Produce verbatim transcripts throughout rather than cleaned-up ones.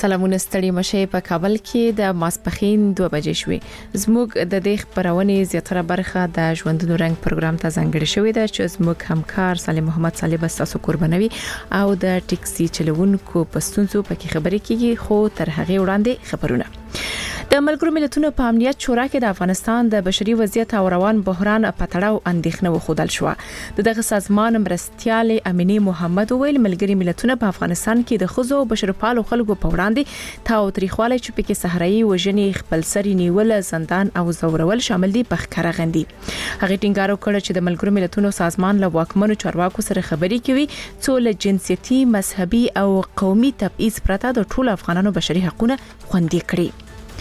سلامونه ستړي مشه په کابل کې د ماسپخین دوه بجې شوې زموږ د دې خبرونه زیاتره برخه د ژوندونو رنگ پروګرام ته ځانګړې شوې ده چې زموږ همکار سالم محمد صالح بستاسو قربانوي او د ټیکسي چلوونکو په ستونزو پکې خبرې کیږي خو تر هغه وړاندې خبرونه د ملګرو ملتونو په امنیت شورا کې د افغانستان د بشري وضعیت او روان بحران په تړاو اندېښنه وښودل شو د دغه سازمان مرستيال امینی محمد ویل ملګري ملتونه په افغانستان کې د خزو بشرپالو خلکو په وړاندې تاوتریخواله چې پکې صحرایي وژنې خپل سری نیول زندان او زورول شامل دي په ښکارا غندي هغه ټینګار وکړ چې د ملګرو ملتونو سازمان له واکمنو چارواکو سره خبرې کوي څو له جنسيتي مذهبي او قومي تبعیض پرته د ټولو افغانانو بشري حقوقونه خوندي کړي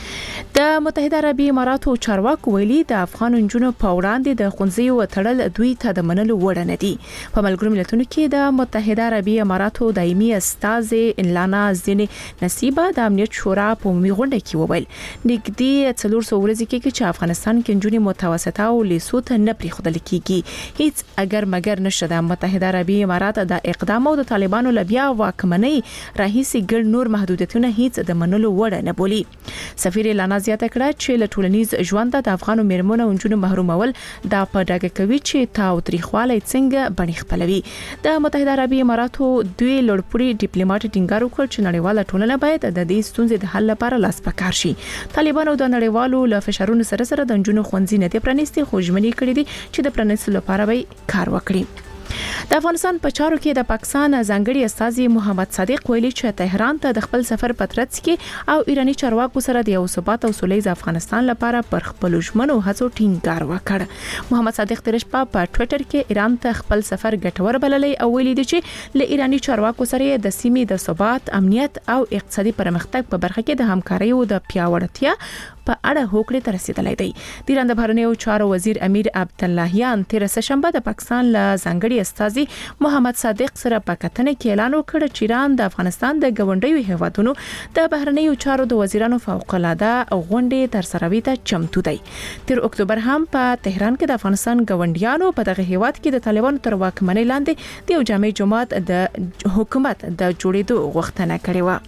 د متحده عربی اماراتو چارواکو ویلي د افغان جنونو په وړاندې د خونځیو تړل دوی ته د منلو وړ نه دي په ملګرو ملتونو کې د متحده عربی اماراتو دایمي استاذ انلانا زین نصیبه د امنیت شورا په عمومي غونډه کې وویل نګدي څلور سو ورځې کې چې افغانستان کې جنونې متوسطه او لیسو ته نه پریښودل کیږي هیڅ اگر مگر نشه د متحده عربی امارات د اقدام او د طالبانو لبیا واکمنۍ راهیسي ګڼ نور محدودیتونه هیڅ د منلو وړ نه بولي سفیر لانا زیاته کړه چې له ټولنیز ژوند د افغانو میرمنو او جنونو محرومول د پډاګه کوي چې تاوتریخواله څنګه بڼ خپلوي د متحده عربی اماراتو دوی لوړپوړي ډیپلوماټ ټینګار وکړ چې نړیواله ټولنه باید د دې ستونزې د حل لپاره لاس پکار شي طالبانو د نړیوالو له فشارونو سره سره د جنونو خوندزي نه پرانیستي خو ژمنې کړې دي چې د پرانیستلو لپاره به کار وکړي د افغانستان په چارو کې د پاکستان ځانګړي استاذ محمد صادق ویلي چې تهران ته د خپل سفر په ترڅ کې او ایرانی چارواکو سره د یو ثبات او سولېز افغانستان لپاره پر خپل ژمنو هڅو ټینګار وکړ محمد صادق ترش په ټوئیټر کې ایران ته خپل سفر ګټور بللی او ویلي دي چې له ایرانی چارواکو سره د سیمې د ثبات امنیت او اقتصادي پرمختګ په برخه کې د همکارۍ او د پیاوړتیا په اړه هوکړې ته رسیدلای دی د ایران د بهرنیو چارو وزیر امیر عبداللهیان تیر سهشنبه د پاکستان له ځانګړي استاذ محمد صادق سره په کتنه کې اعلان وکړ چې ایران د افغانستان د ګاونډیو هیوادونو د بهرنیو چارو د وزیرانو فوق العاده غونډې تر سره ویته چمتو دی تیر اکتوبر هم په تهران کې د افغانستان ګاونډیانو په دغه هیواد کې د طالبانو تر واکمنۍ لاندې د یو جامع جماعت د حکومت د جوړېدو غوښتنه کړې و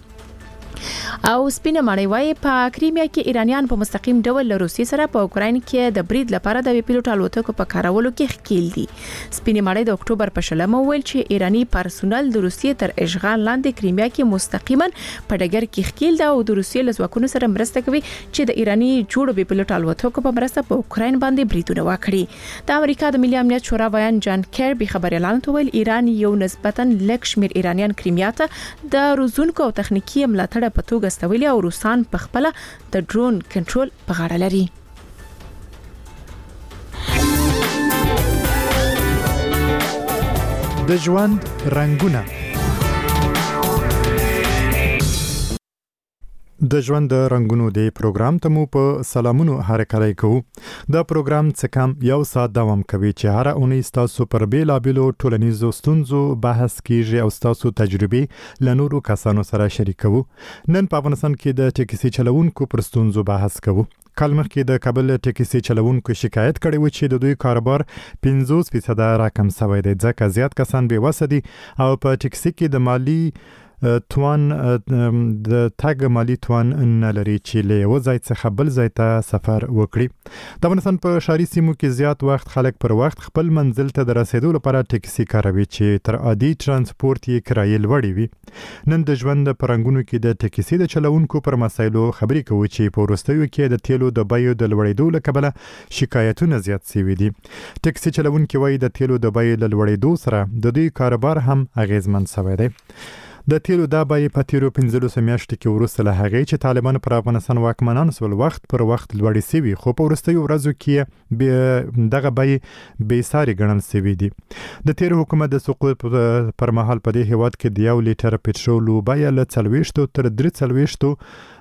او سپینه مړی وای په کریمیا کې ایرانیان په مستقیم ډول له روسیې سره په اوکراین کې د برید لپاره د پیلوټ الوتکو په کارولو کې ښکیل دي سپینه مړی د اکتوبر په شلمه ویل چې ایرانی پرسونل د روسیې تر اشغال لاندې کریمیا کې مستقیما په ډګر کې ښکیل دا او د روسیې له ځواکونو سره مرسته کوي چې د ایرانی جوړو پیلوټ الوتکو په مرسته په اوکراین باندې بریدونه وکړي د امریکا د ملي امنیت شورا بیان جان کیربي خبري اعلان ویل ایران یو نسبتا لږ شمیر ایرانیان کریمیا ته د روزونکو او تخنیکی ملاتړ په توګه استویلي او روسان په خپل د ډرون کنټرول په غاړه لري د ژوند رنگونه د ژوند د رنگونو د پروګرام ته مو په سلامونو هرکلی کوو دا پروګرام څه کم یو ساعت دوام کوي چې هر اونۍ تاسو پر بیلابیلو ټولنیزو ستونزو بحث کیږي او تاسو تجربې له نورو کسانو سره شریکوو نن په افغانستان کې د ټیکسي چلوونکو پر ستونزو بحث کوو کال مخکې د کابل ټیکسي چلوونکو شکایت کړی و چې د دوی کاروبار پنځوس فیصد راکم شوی دی ځکه زیات کسان بې وسه دي او په ټیکسي کې د مالی توان د تاګ مالی توان نه لري چې له یو ځای څخه بل ځای ته سفر وکړي د افغانستان په ښاري سیمو کې زیات وخت خلک پر وخت خپل منزل ته د رسیدو لپاره ټیکسي کاروي چې تر عادي ترانسپورت یې کرایې لوړې وي نن د ژوند په رنګونو کې د ټیکسي د چلوونکو پر مسایلو خبرې کوو چې په وروستیو کې د تیلو د بیو د لوړېدو له کبله شکایتونه زیات شوي دي ټیکسي چلوونکي وایي د تیلو د بیو له لوړېدو سره د دوی کاروبار هم اغیزمن شوی دی د تیلو دا بیې په تیرو پنځلسو میاشتو کې وروسته له هغې چې طالبان پر افغانستان واکمنان سول وخت پر وخت لوړې شوي خو په وروستیو ورځو کې دغه بیې بې ساري ګڼل شوي دي د تیر حکومت د سقوط پر مهال په دې هیواد کې د یو لیټر پټرولو بیه له څلوېښتو تر درې څلوېښتو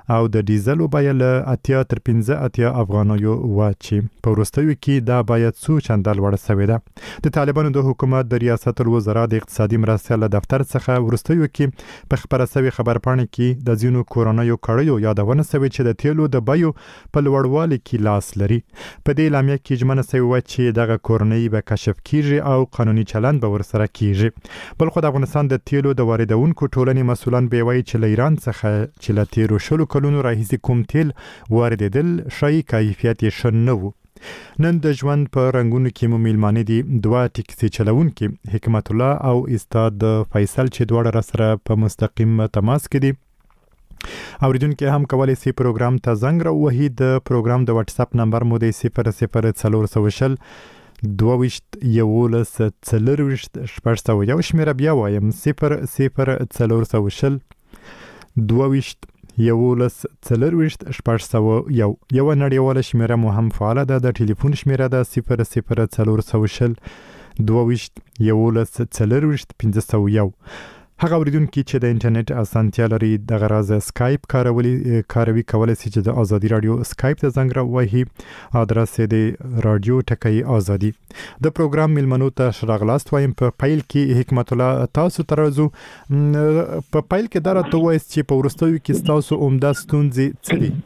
او د ډیزل بیه له اتیا تر پنځه اتیا افغانیو واچي په وروستیو کې دا باید څو چنده لوړه شوې ده د طالبانو د حکومت د ریاست الوزرا د اقتصادي مرستې له دفتر څخه وروستیو کې په خبره شوی خبرپاڼه کې د ځینو کورونیو کړیو یادونه شوې چې د تیلو د بیو په لوړوالي کې لاس لري په دې اعلامیه کې ژمنه شوې و چې دغه کورنۍ به کشف کیږي او قانوني چلند به ورسره کیږي بل خو د افغانستان د تیلو د واردونکو ټولنې مسولان به وایي چې له ایران څخه چې له تیرو شلو کلونو راهیسې کوم تیل واردېدل ښایي کیفیت یې ښه نه و نن د ژوند په رنګونو کې مو میلمانه دي دوه ټیکسي چلونکي حکمت الله او استاد فیصل چې دواړه را سره په مستقیم تماس کې دي اوریدونکو هم کولای شي پروګرام ته زنګ راوهي د پروګرام د واتس اپ نمبر مو د صفر صفر څلور سوشل دوه یولس څلرویشت شپږ سوه یو شمیره بیا وایم صفر صفر څلور سوشل دوه یولس څلرویشت شپږ سوه یو یو نړیواله شمیره مو هم فعاله ده د ټلیفون شمیره ده صفر صفر څلور سوشل دوه یولس څلرویشت پنځه سوه یو هغه اوریدونکو چې د انټرنیټ اسانتیا لري د غراز اسکایپ کارولي کاروي کولای شي چې د ازادي رادیو اسکایپ ته زنګ راوهي ادرس د رادیو ټکی ازادي د پروګرام ملمنو ته راغلاست وایم په فایل کې حکمت الله تاسو ترازو په فایل کې درته وایي چې په ورستیو کې تاسو عمده ستونزې څه دي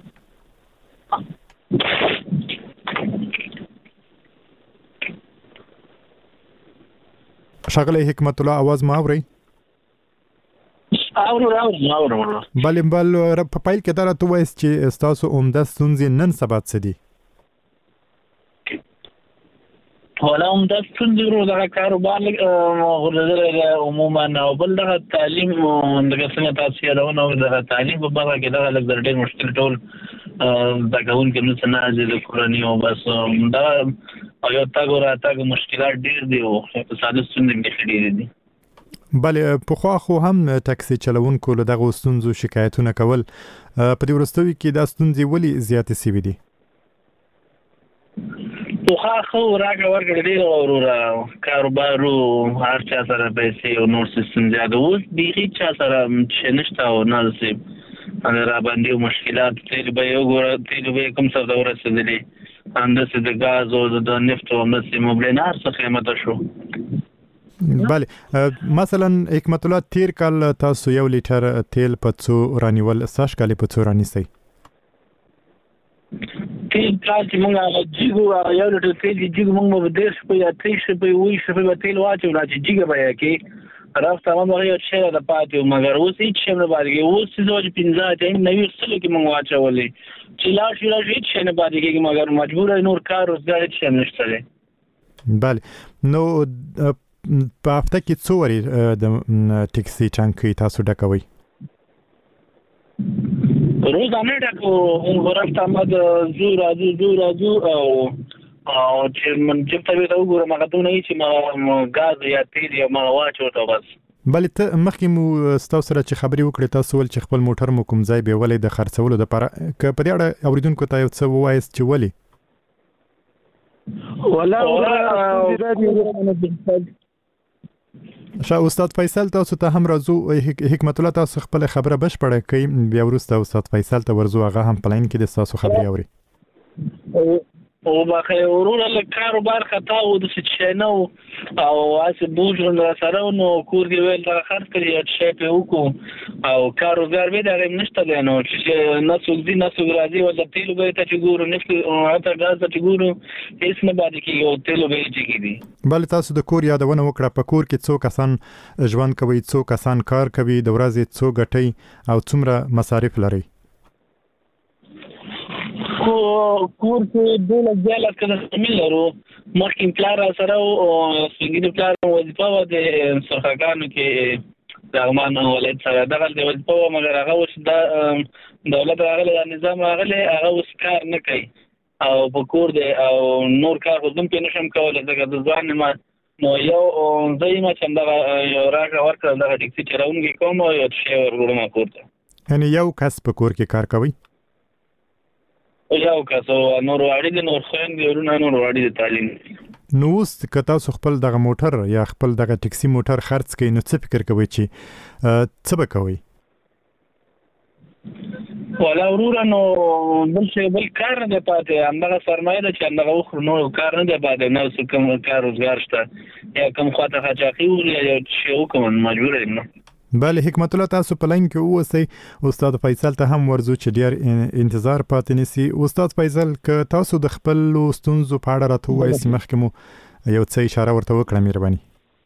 شغله حکمت الله आवाज ما اوري اورو اورو اورو بل بل په پایل کې درته وایي چې تاسو عمده ستونزې نن سبا څه دي ولا عمده ستونزې ورو دغه کاروبار غوړېدل عموما او بل دغه تعلیم دغه څنګه تاسو یادونه دغه تعلیم په برخه کې دغه لږ ډېر مشکل ټول د کاون کې نو څنګه د کورنۍ او بس دا یو تاګو را تاګو مشکلات ډېر دي او په ساده ستونزې ډېر دي بله په خو خو هم ټاکسي چلوونکو له دغه ستونزو شکایتونه کول په دې ورستوي کې دا ستونزې ولې زیاتې سوي دي په خو راګه ورګړي دی او کاروبارو هر چا سره پیسې او نور سیستم زیاده اوس بیخي چا سره چې نشته او نه سي را باندې مشکلات تیر به یو ګور تیر به کوم څه د ورسېدلې اندسه د غاز او د نفت او مس موبلینار څخه قیمت شو بله مثلا حکمت الله تیر کال تاسو یو لیټر تیل په څو رانیول ساش کال په څو رانیسي تیل کال چې موږ جیګو یو لیټر تیل جیګو موږ به دیش په یا تریش په وی شپه په تیل واچو را چې جیګه بیا کې رافته موږ یو څه د پاتې مګر اوس هیڅ شی نه باندې اوس چې زوج پنځه ټیم نوې سره کې موږ واچولې چې لا شي لا هیڅ شی نه باندې کې مګر مجبور نور کار روزګار هیڅ شی نشته بله نو په هفته کې څو وری د ټیکسي چانکي تاسو ډکوي روزانه ډکو موږ راځه مد زو راځو زو راځو او او چې من چې په دې وګورم هغه ته نه چې ما غاز یا تیل یا ما واچو ته بس بل ته مخکې مو ستاسو سره چې خبري وکړې تاسو ول چې خپل موټر مو کوم ځای به ولې د خرڅولو لپاره ک په دې اړه اوریدونکو ته یو څه وایي چې ولې ولا شاه استاد فیصل تاسو ته هم راځو حکمت الله تاسو خپل خبره بشپړه کړئ بیا وروسته استاد فیصل ته ورځو هغه هم پلاین کې د تاسو خبري اوري او باخه ورور له کاروبار خطا و د څه نه او اسه بوجو سره نو کور دی ویل دا خرڅ کړی چې په وکړو او کاروبار به دا نشته نو چې نسو دي نسو راځي ولا تیلو به ته چې ګورو نفس او اته غاز ته ګورو هیڅ نه باندې کې یو تیلو به چې دي بل تاسو د کور یادونه وکړه په کور کې څو کسان ژوند کوي څو کسان کار کوي د ورځې څو غټي او څومره مصارف لري کو کور کې د لږه کده ملرو مخکې پلار سره او څنګه پلار وظیفه و د سرخګانو کې دغمان ولید سره دغه د وظیفه مګر هغه اوس د دولت راغلی نظام راغلی هغه اوس کار نه کوي او په کور دی او نور کار خودم په نشم کولای دغه د ځوان ما نو یو زېما چې دغه یو راغ ورکړ دغه ټیکسي چلونکي کوم یو شی ورغړم کوته یعنی یو کس په کور کې کار کوي یو کس او نور واړي د نور خويند ورونه نور واړي د تعلیم نو ست کتا خپل دغه موټر یا خپل دغه ټیکسي موټر خرڅ کړي نو څه فکر کوي چې څه به کوي ولا ورور نو بل څه بل کار نه پاتې همدغه سرمایه ده چې همدغه وخت نو کار نه دی پاتې نو څه کوم کار روزګار شته یا کوم خواته خچاقي وي یا شی وکم مجبور یم. بله حکمت الله تاسو په لاین کې اوسئ. استاد فیصل ته هم ورزو چې ډیر انتظار پاتې نسی. استاد فیصل که تاسو د خپل ستونزو په اړه راته وایئ مخکې مو یو څه اشاره ورته وکړه مهرباني.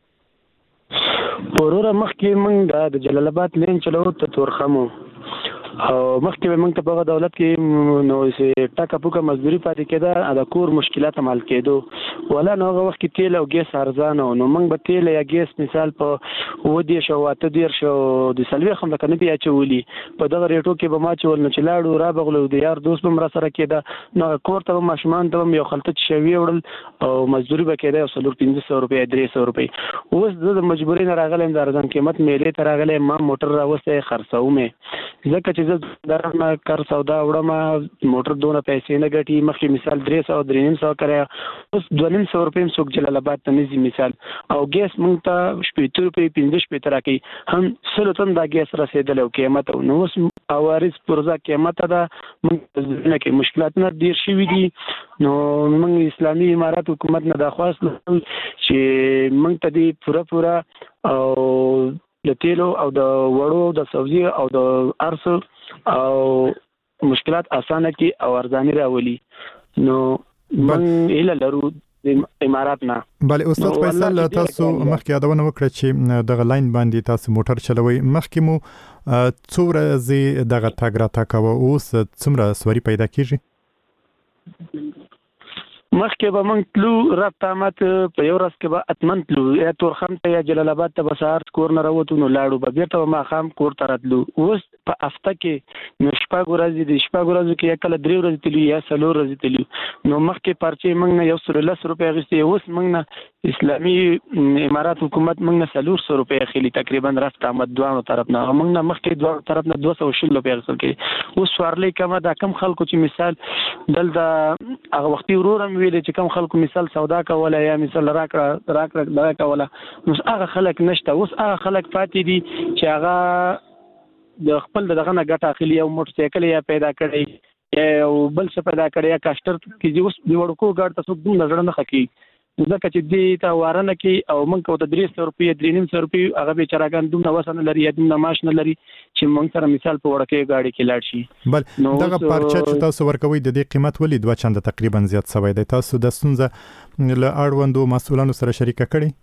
پروره مخکې موږ د جلال آباد لین چلو ته تورخمو او مخکې به موږ ته په دولت کې نو سه ټاکا پوکا مزدوري پاتې کېده د کور مشکلات مال کېدو ولا نو هغه وخت کې تیل او ګیس ارزانه نو موږ به تیل یا ګیس مثال په ودی شو واته دیر شو د سلوي خم کنه بیا چولي په دغه ریټو کې به ما چول نه چلاړو را بغلو د یار دوست به مر سره کېده نو کور ته ماشومان ته یو خلطه شوی وړل او مزدوري به کېده او سلور پنځه سوه روپۍ درې سوه روپۍ. اوس د مجبورۍ نه راغلم د ارزان قیمت میلې ته راغلم ما موټر راوسته خرڅوم ځکه چې زه درنه کار سودا وړم موټر دونه پیسې نه ګټي مخکې مثال درې سوه درې نیم سوه کرایه اوس دوه نیم سوه روپۍ څوک جلال آباد ته نه ځي مثال او ګیس موږ ته شپېته روپۍ پنځه شپېته راکوي هم سلو تن دا ګیس رسېدلی او قیمت نو اوس عوارض پرزه قیمت ده موږ نه کې مشکلاتونه ډېر شوي دي نو موږ اسلامي امارات حکومت نه درخواست لرو چې موږ ته دې پوره پوره او د تیلو او د وړو د سبزي او د ارس او مشکلات اسانه کی او ارزانی راولي نو موږ اله لرو د امارات نه. بله استاد فیصل تاسو مخکې یادونه وکړه چې دغه لاین باندې تاسو موټر چلوي مخکې مو څو ورځې دغه تګ راتګ کوه اوس څومره سوري پیدا کیږي؟ مخکې به موږ تلو رب تامت په یو ورځ کې به اتمن تلو یا تورخم ته یا جلال آباد ته به سهار کور نه راوتو نو لاړو به بیرته به ماښام کور ته راتلو. اوس په هفته کې نو شپږ ورځې د شپږ ورځو کې یا کله درې ورځې تلو یا څلور ورځې تلو نو مخکې پرچې موږ نه یو سل لس روپۍ اخیستې اوس موږ نه اسلامي امارات حکومت موږ نه څلور سوه روپۍ اخلي تقریبا رفت آمد دواړو طرف نه موږ نه مخکې دواړو طرف نه دوه سوه شل روپۍ اخیستل کېږي. اوس سوارلۍ کمه دا کم خلکو چې مثال دلته هغه وختي ورور هم ویلې چې کم خلکو مثال سودا کوله یا مثال راکړه راکړه دا کوله نو هغه خلک نشته. اوس هغه خلک پاتې دي چې هغه د خپل دغه نه ګټه اخلي او موټر سایکل یا پیدا کړي یا بل څه پیدا کړي یا کاشتر کې اوس د وړکو ګاډ ته څوک دومره زړه نه خکي ځکه چې دې ته وارنه کې او موږ کو ته درې سوه روپۍ درې نیم سوه روپۍ هغه بیچارهګان دومره وسه لري یا دومره معاش نه لري چې موږ سره مثال په وړکې ګاډي کې لاړ شي. بل دغه پرچه چې تاسو ورکوي د دې قیمت ولې دوه چنده تقریبا زیات شوی دی تاسو د ستونزه له اړوندو مسؤلانو سره شریکه کړئ؟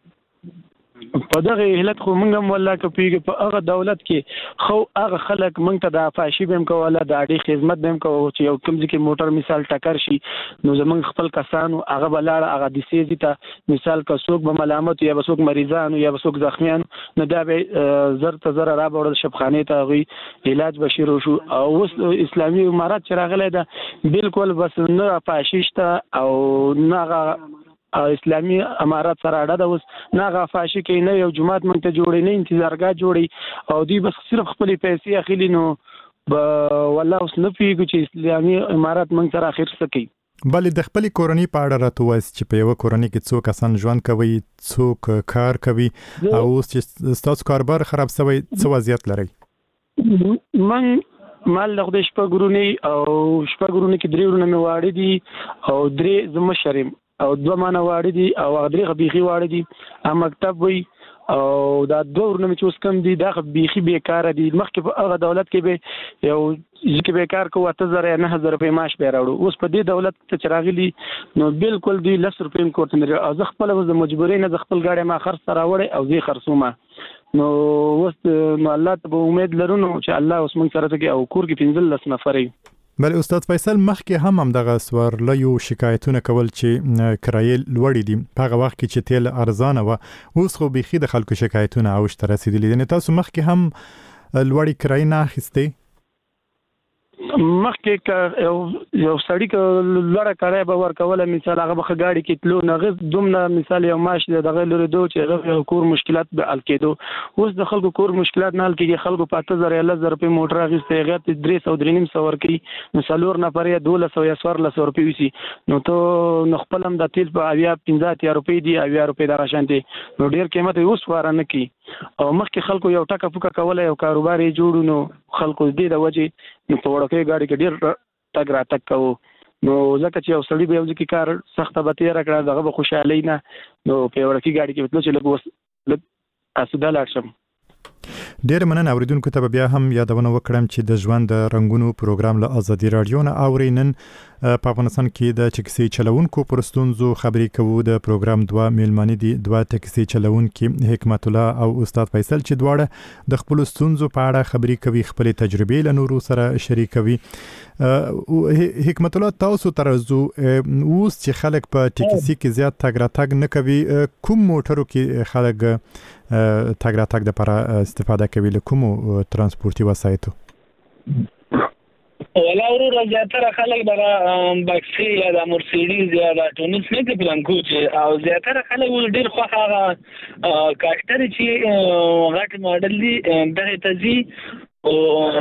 په دغه علت خو موږ هم والله که پیږي په هغه دولت کې خو هغه خلک موږ ته د فاشي بهم کوله د اډي خدمت بهم کوو چې یو کوم ځکه موټر مثال ټکر شي نو زمونږ خپل کسانو هغه بلاړه هغه د سیزي ته مثال که څوک به ملامت یا به څوک مریضانو یا به څوک زخمیان نو دا به زر ته زر را بوړل شبخانه ته غوي علاج بشیر شو او اوس اسلامي امارات چې راغلی دا بالکل بس نه فاشیشته او نه اسلامي امارات سره اړه ده اوس نه غفاشي کې نه یو جماعت مونږ ته جوړې نه انتظارګاه جوړي او دوی بس صرف خپل پیسې اخلي نو والله اوس نه پیږو چې اسلامي امارات مونږ سره اخر څه کوي. بلې د خپل کورنۍ په اړه راته وایي چې په یو کورنۍ کې څو کسان ژوند کوي څوک کار کوي او اوس چې ستاسو کاروبار خراب شوی څه وضعیت لري؟ من مال له خدای شپږ ورونی او شپږ ورونی کې درې ورونه مې واړه دي او درې زما شرم او دوه مانه واړه دي او درې غبيخي واړه دي ا مکتب وي او دا دوه ورونه مې چې اوس کم دي دا غبيخي بیکاره دي مخکې په هغه دولت کې به یو ځکه بیکار کو اته زره یا نه هزار روپۍ معاش به راوړو اوس په دې دولت ته چې راغلي نو بالکل دوی لس روپۍ کوټ نه او زه خپل د مجبورۍ نه خپل ګاډي ما خرڅ راوړې او زه خرڅومه نو اوس نو الله ته به امید لرو نو چې الله اوس موږ سره ته او کور کې پنځه لس نفرې. بله استاد فیصل مخکې هم هم دغه سوارلیو شکایتونه کول چې کرایې لوړې دي په هغه وخت کې چې تیل ارزانه وه اوس خو بیخي د خلکو شکایتونه اوج ته رسېدلي دي تاسو مخکې هم لوړې کرایې نه اخیستې؟ مخکې یو سړی که لوړه کرایه به ورکوله مثال هغه به ښه ګاډي کې تلو نو هغه دومره مثال یو معاش دی دغه لورېدو چې هغه کور مشکلات به حل کېدو اوس د خلکو کور مشکلات نه حل کېږي خلکو په اته زره یا لس زره روپۍ موټر اخیستی هغه ته درې سوه درې نیم سوه ورکوي نو څلور نفر یا دولس سوه یا څوارلس سوه روپۍ وسي نو ته نو خپل هم د تیل په اویا پنځه اتیا روپۍ دي اویا روپۍ دغه شانتې نو ډېر قیمت یې اوس واره نه کوي او مخکې خلکو یو ټکه پوکه کوله یو کاروبار یې جوړو نو خلکو دې د وجې نو په وړوکې ګاډي کې ډېر تګ راتګ کوو نو ځکه چې یو سړي به یو ځکه کار سخته به تېره کړه دغه به خوشحالۍ نه نو په وړوکې ګاډي کې تلو چې لږ اوس لږ اسوده لاړ شم. ډېر مننه اوریدونکو ته بیا هم یادونه وکړم چې د ژوند د رنګونو پروګرام له ازادي رادیو نه اوري. نن په افغانستان کې د ټکسي چلوونکو پر ستونزو خبرې کوو. د پروګرام دوه میلمانې دي، دوه ټکسي چلوونکي حکمت الله او استاد فیصل چې دواړه د خپل ستونزو په اړه خبرې کوي، خپل تجربې له نورو سره شریکوي. حکمت الله تاسو ترازو اوس چې خلک په ټکسي کې زیات تګ راتګ نه کوي، کوم موټرو کې خلک تګ راتګ لپاره استفاده کوي، له کومو ترانسپورتي وسایطو؟ ولا ورو زیاتره خلک دغه باکسي یا د مرسيډیز یا د ټونس نه کې پلان کوي او زیاتره خلک ډېر خو هغه کاکټر چې غټ ماډل دي دغه تزي او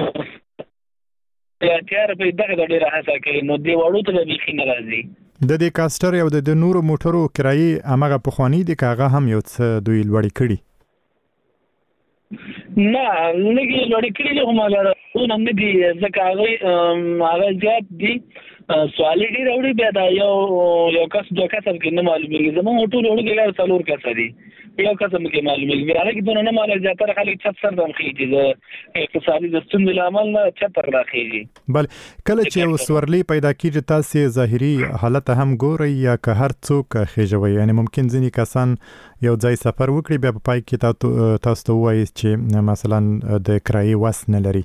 یا تیار په دغه ډېر هڅه کوي نو دی وړو ته به خې ناراضي. د دې کاستر یو د نورو موټرو کرایي امغه پخوانی دي کاغه هم یو څه دوی لوړی کړي؟ نه لږ لوړی کړي هم لاره نه دي ځکه هغه هغه زیات دي سوالي ډېر وړي بیا دا یو یو کس دوه کسب کې نه معلومیږي. زموږ ټول وړي لاره څلور کس دي یو کسب کې معلومیږي بیا هغه کې دونه نه معلومیږي زیاتره خلک چت سر دم خېږي د اقتصادي د ستونزې له امله نه چتر راخېږي. بل کله چې یو سورلی پیدا کیږي تاسو ظاهري حالت هم ګورئ یا که هر څوک خېژوي؟ یعنی ممکن ځینې کسان یو ځای سفر وکړي بیا په پای کې تاسو ته وایي چې مثلا د کرایي وس نه لري.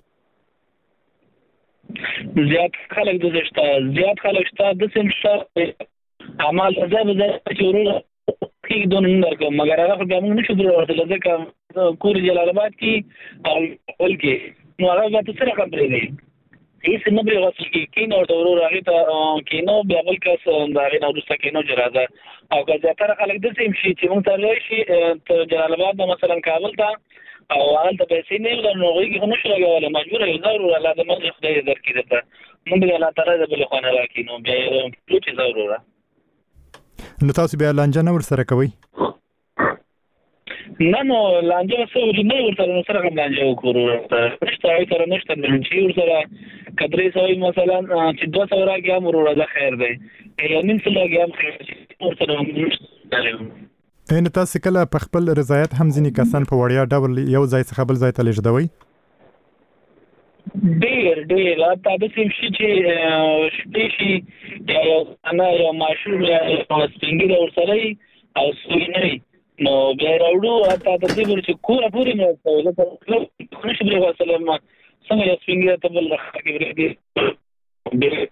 زیات خلک د زشته زیات خلک شته د سمشته عمل زاب زاب چې ورو کې دون نه کوم مګر هغه به موږ نشو درته ځکه کور جلال آباد کې او ول کې نو هغه به سره خبرې دي هیڅ نه به واسه کې کې نو ورو راغی ته کې نو بیا بل کس انداري نو رسته کې نو جرازه او که زیاتره خلک د سیم شي چې موږ ته لوي شي جلال آباد مثلا کابل ته او هغه ته پیسې نه ورنه نو غوږی خو نشو لګولای مجبور یو ضرور الله د مخ خدای درکې ده موږ به الله تعالی د بل خانه راکې نو بیا ټول څه ضروره. نو تاسو بیا لانجه نه ور سره کوي؟ نه نو لانجه سره نه ور سره سره کوم لانجه وکړو نشته هغه سره نشته چې ور سره کدرې سوي مثلا چې دوه سوه راګي هم ورور ده خیر دی یا نیم سل راګي هم خیر ور سره نشته. ان تاسو کله په خپل رضایت هم ځینې کسان په وړیا ډول یو ځای څخه بل ځای ته لیږدوي؟ ډېر ډېر تا د سیم شي چې شپې شي یا انا یا ماشوم یا سپینګي ور سره او سوینه نو بیا راوړو تا د دې ورچ کوه پوری نه کوي دا نشي بل وسلم څنګه یا سپینګي ته بل راکې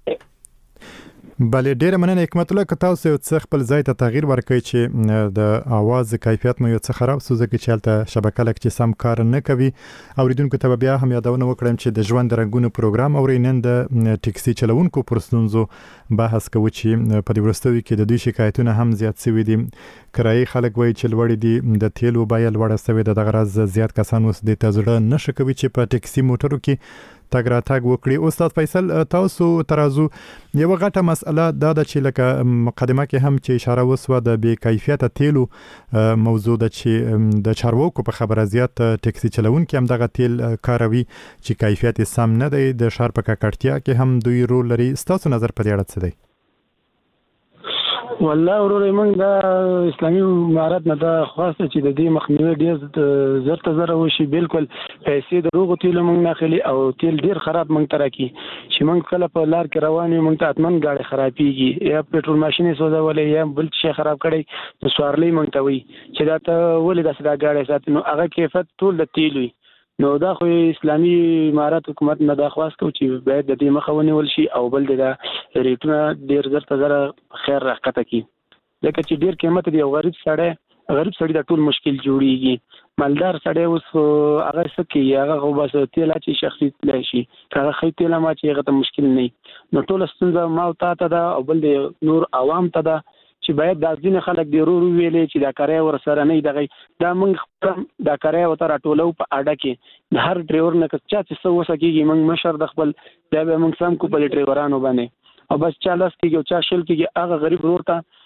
بله ډیره مننه حکمت الله که تاسو یو څه خپل ځای ته تغییر ورکړئ چې د اواز کیفیت مو یو څه خراب سو ځکه چې هلته شبکه لک چې سم کار نه کوي. اوریدونکو ته بیا هم یادونه وکړم چې د ژوند رنګونو پروګرام اوري نن د ټکسي چلوونکو پر ستونزو بحث کوو چې په دې وروستیو کې د دوی شکایتونه هم زیات شوي دي. کرایي خلک وایي چې لوړې دي، د تیلو بیه لوړه شوې ده. دغه راز زیات کسان اوس دې ته زړه نشي کوي چې په ټکسي موټرو کې تګ راتګ وکړي. استاد فیصل تاسو ترازو یو غټه مسله دا ده چې لکه مقدمه کې هم چې اشاره وسوه د بې کیفیته تیلو موضوع ده چې د چارواکو په خبره زیات ټکسي چلوونکي هم دغه تیل کاروي چې کیفیت سم نه دی. د ښار په ککړتیا کې هم دوی رول لري. ستاسو نظر په دې اړه څه دی؟ والله ورور موږ د اسلامي امارت نه دا خواسته چې د دې مخنیوي ډیر زر ته زر وشي. بالکل پیسې د روغ تیل موږ نه خلی او تیل ډیر خراب موږ ترکی چې موږ کله په لار کې روان یو موږ ته اتمن گاډي خرابېږي یا پېټرول ماشينې سوځولې یا بل څه خراب کړي نو سوارلي موږ ته وي چې دا ته ولې داسې دا گاډي ساتي نو هغه کیفیت ټول د تیل وي. نو دا خو اسلامي امارت حکومت نه دا خواست کو چې باید د دې مخه ونیول شي او بل د ریټونه ډیر زر ته زر خیر راکته کی ځکه چې ډیر قیمت دی او غریب سړی غریب سړی د ټول مشکل جوړیږي. مالدار سړی اوس هغه سکی هغه خو بس تیل چې شخصي تل شي هغه خې تیل ما چې هغه ته مشکل نه نو ټول ستونزه ما او تا ته دا او بل د نور عوام ته دا چې باید د ځینې خلک دی ورو ویلې چې دا کرای ور سره نه دغه دا موږ دا کرای وته راټولو په اډه کې د هر ډرایور نه چا چې څه وسکیږي موږ مشر د خپل دا به موږ سم کو په ډرایورانو باندې او بس چا لاس کېږي او چا شل کېږي هغه غریب ورور ته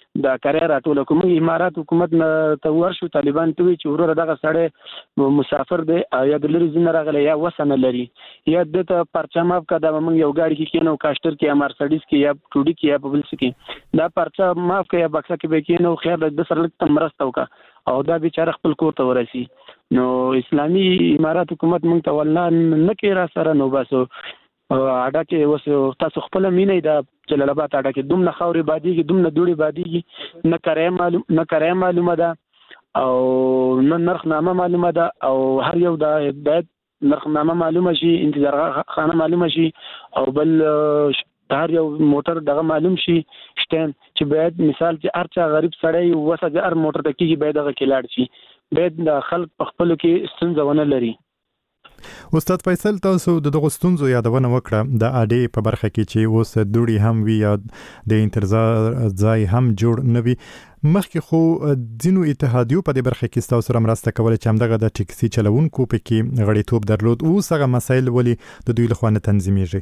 دا کرای راټول کوم امارات حکومت نه ته ورشو طالبان ته چې ورور دغه سړی مسافر دی او یا د لري زین راغلی یا وسنه لري یا د پرچم اف کده موږ یو گاډي کې کینو کاشتر کې یا مرسډیز کې یا ټوډي کې یا ببلس کې دا پرچم ماف کې یا بکسه کې به کینو خیر د سره لکه مرسته وکا او دا بیچاره خپل کور ته ورسی نو اسلامي امارات حکومت موږ ته ولنا نه کې را سره نو باسو اډا کې وس تاسو خپل مینې دا جلال آباد اډا کې دومره خوري باديږي دومره دوړي باديږي نه کرای معلوم نه کرای معلومه ده او نه نرخنامه معلومه ده او هر یو د باید نرخنامه معلومه شي انتظار خانه معلومه شي او بل هر یو موټر دغه معلوم شي شتن چې باید مثال چې ارچا غریب سړی وسه هر موټر ته کېږي باید دغه کې لاړ شي باید د خلک په خپل کې ستونزه ونه لري. استاد فیصل تاسو د دغه ستونزو یادونه وکړه د اډې په برخه کې چې اوس دوړي هم وی یا د انتظار ځای هم جوړ نوي مخکې خو ځینو اتحادیو په دې برخه کې تاسو سره مرسته کوله چې همدغه د ټیکسي چلوونکو په کې غړیتوب درلود اوس هغه مسایل ولې د دوی لخوا نه تنظیمیږي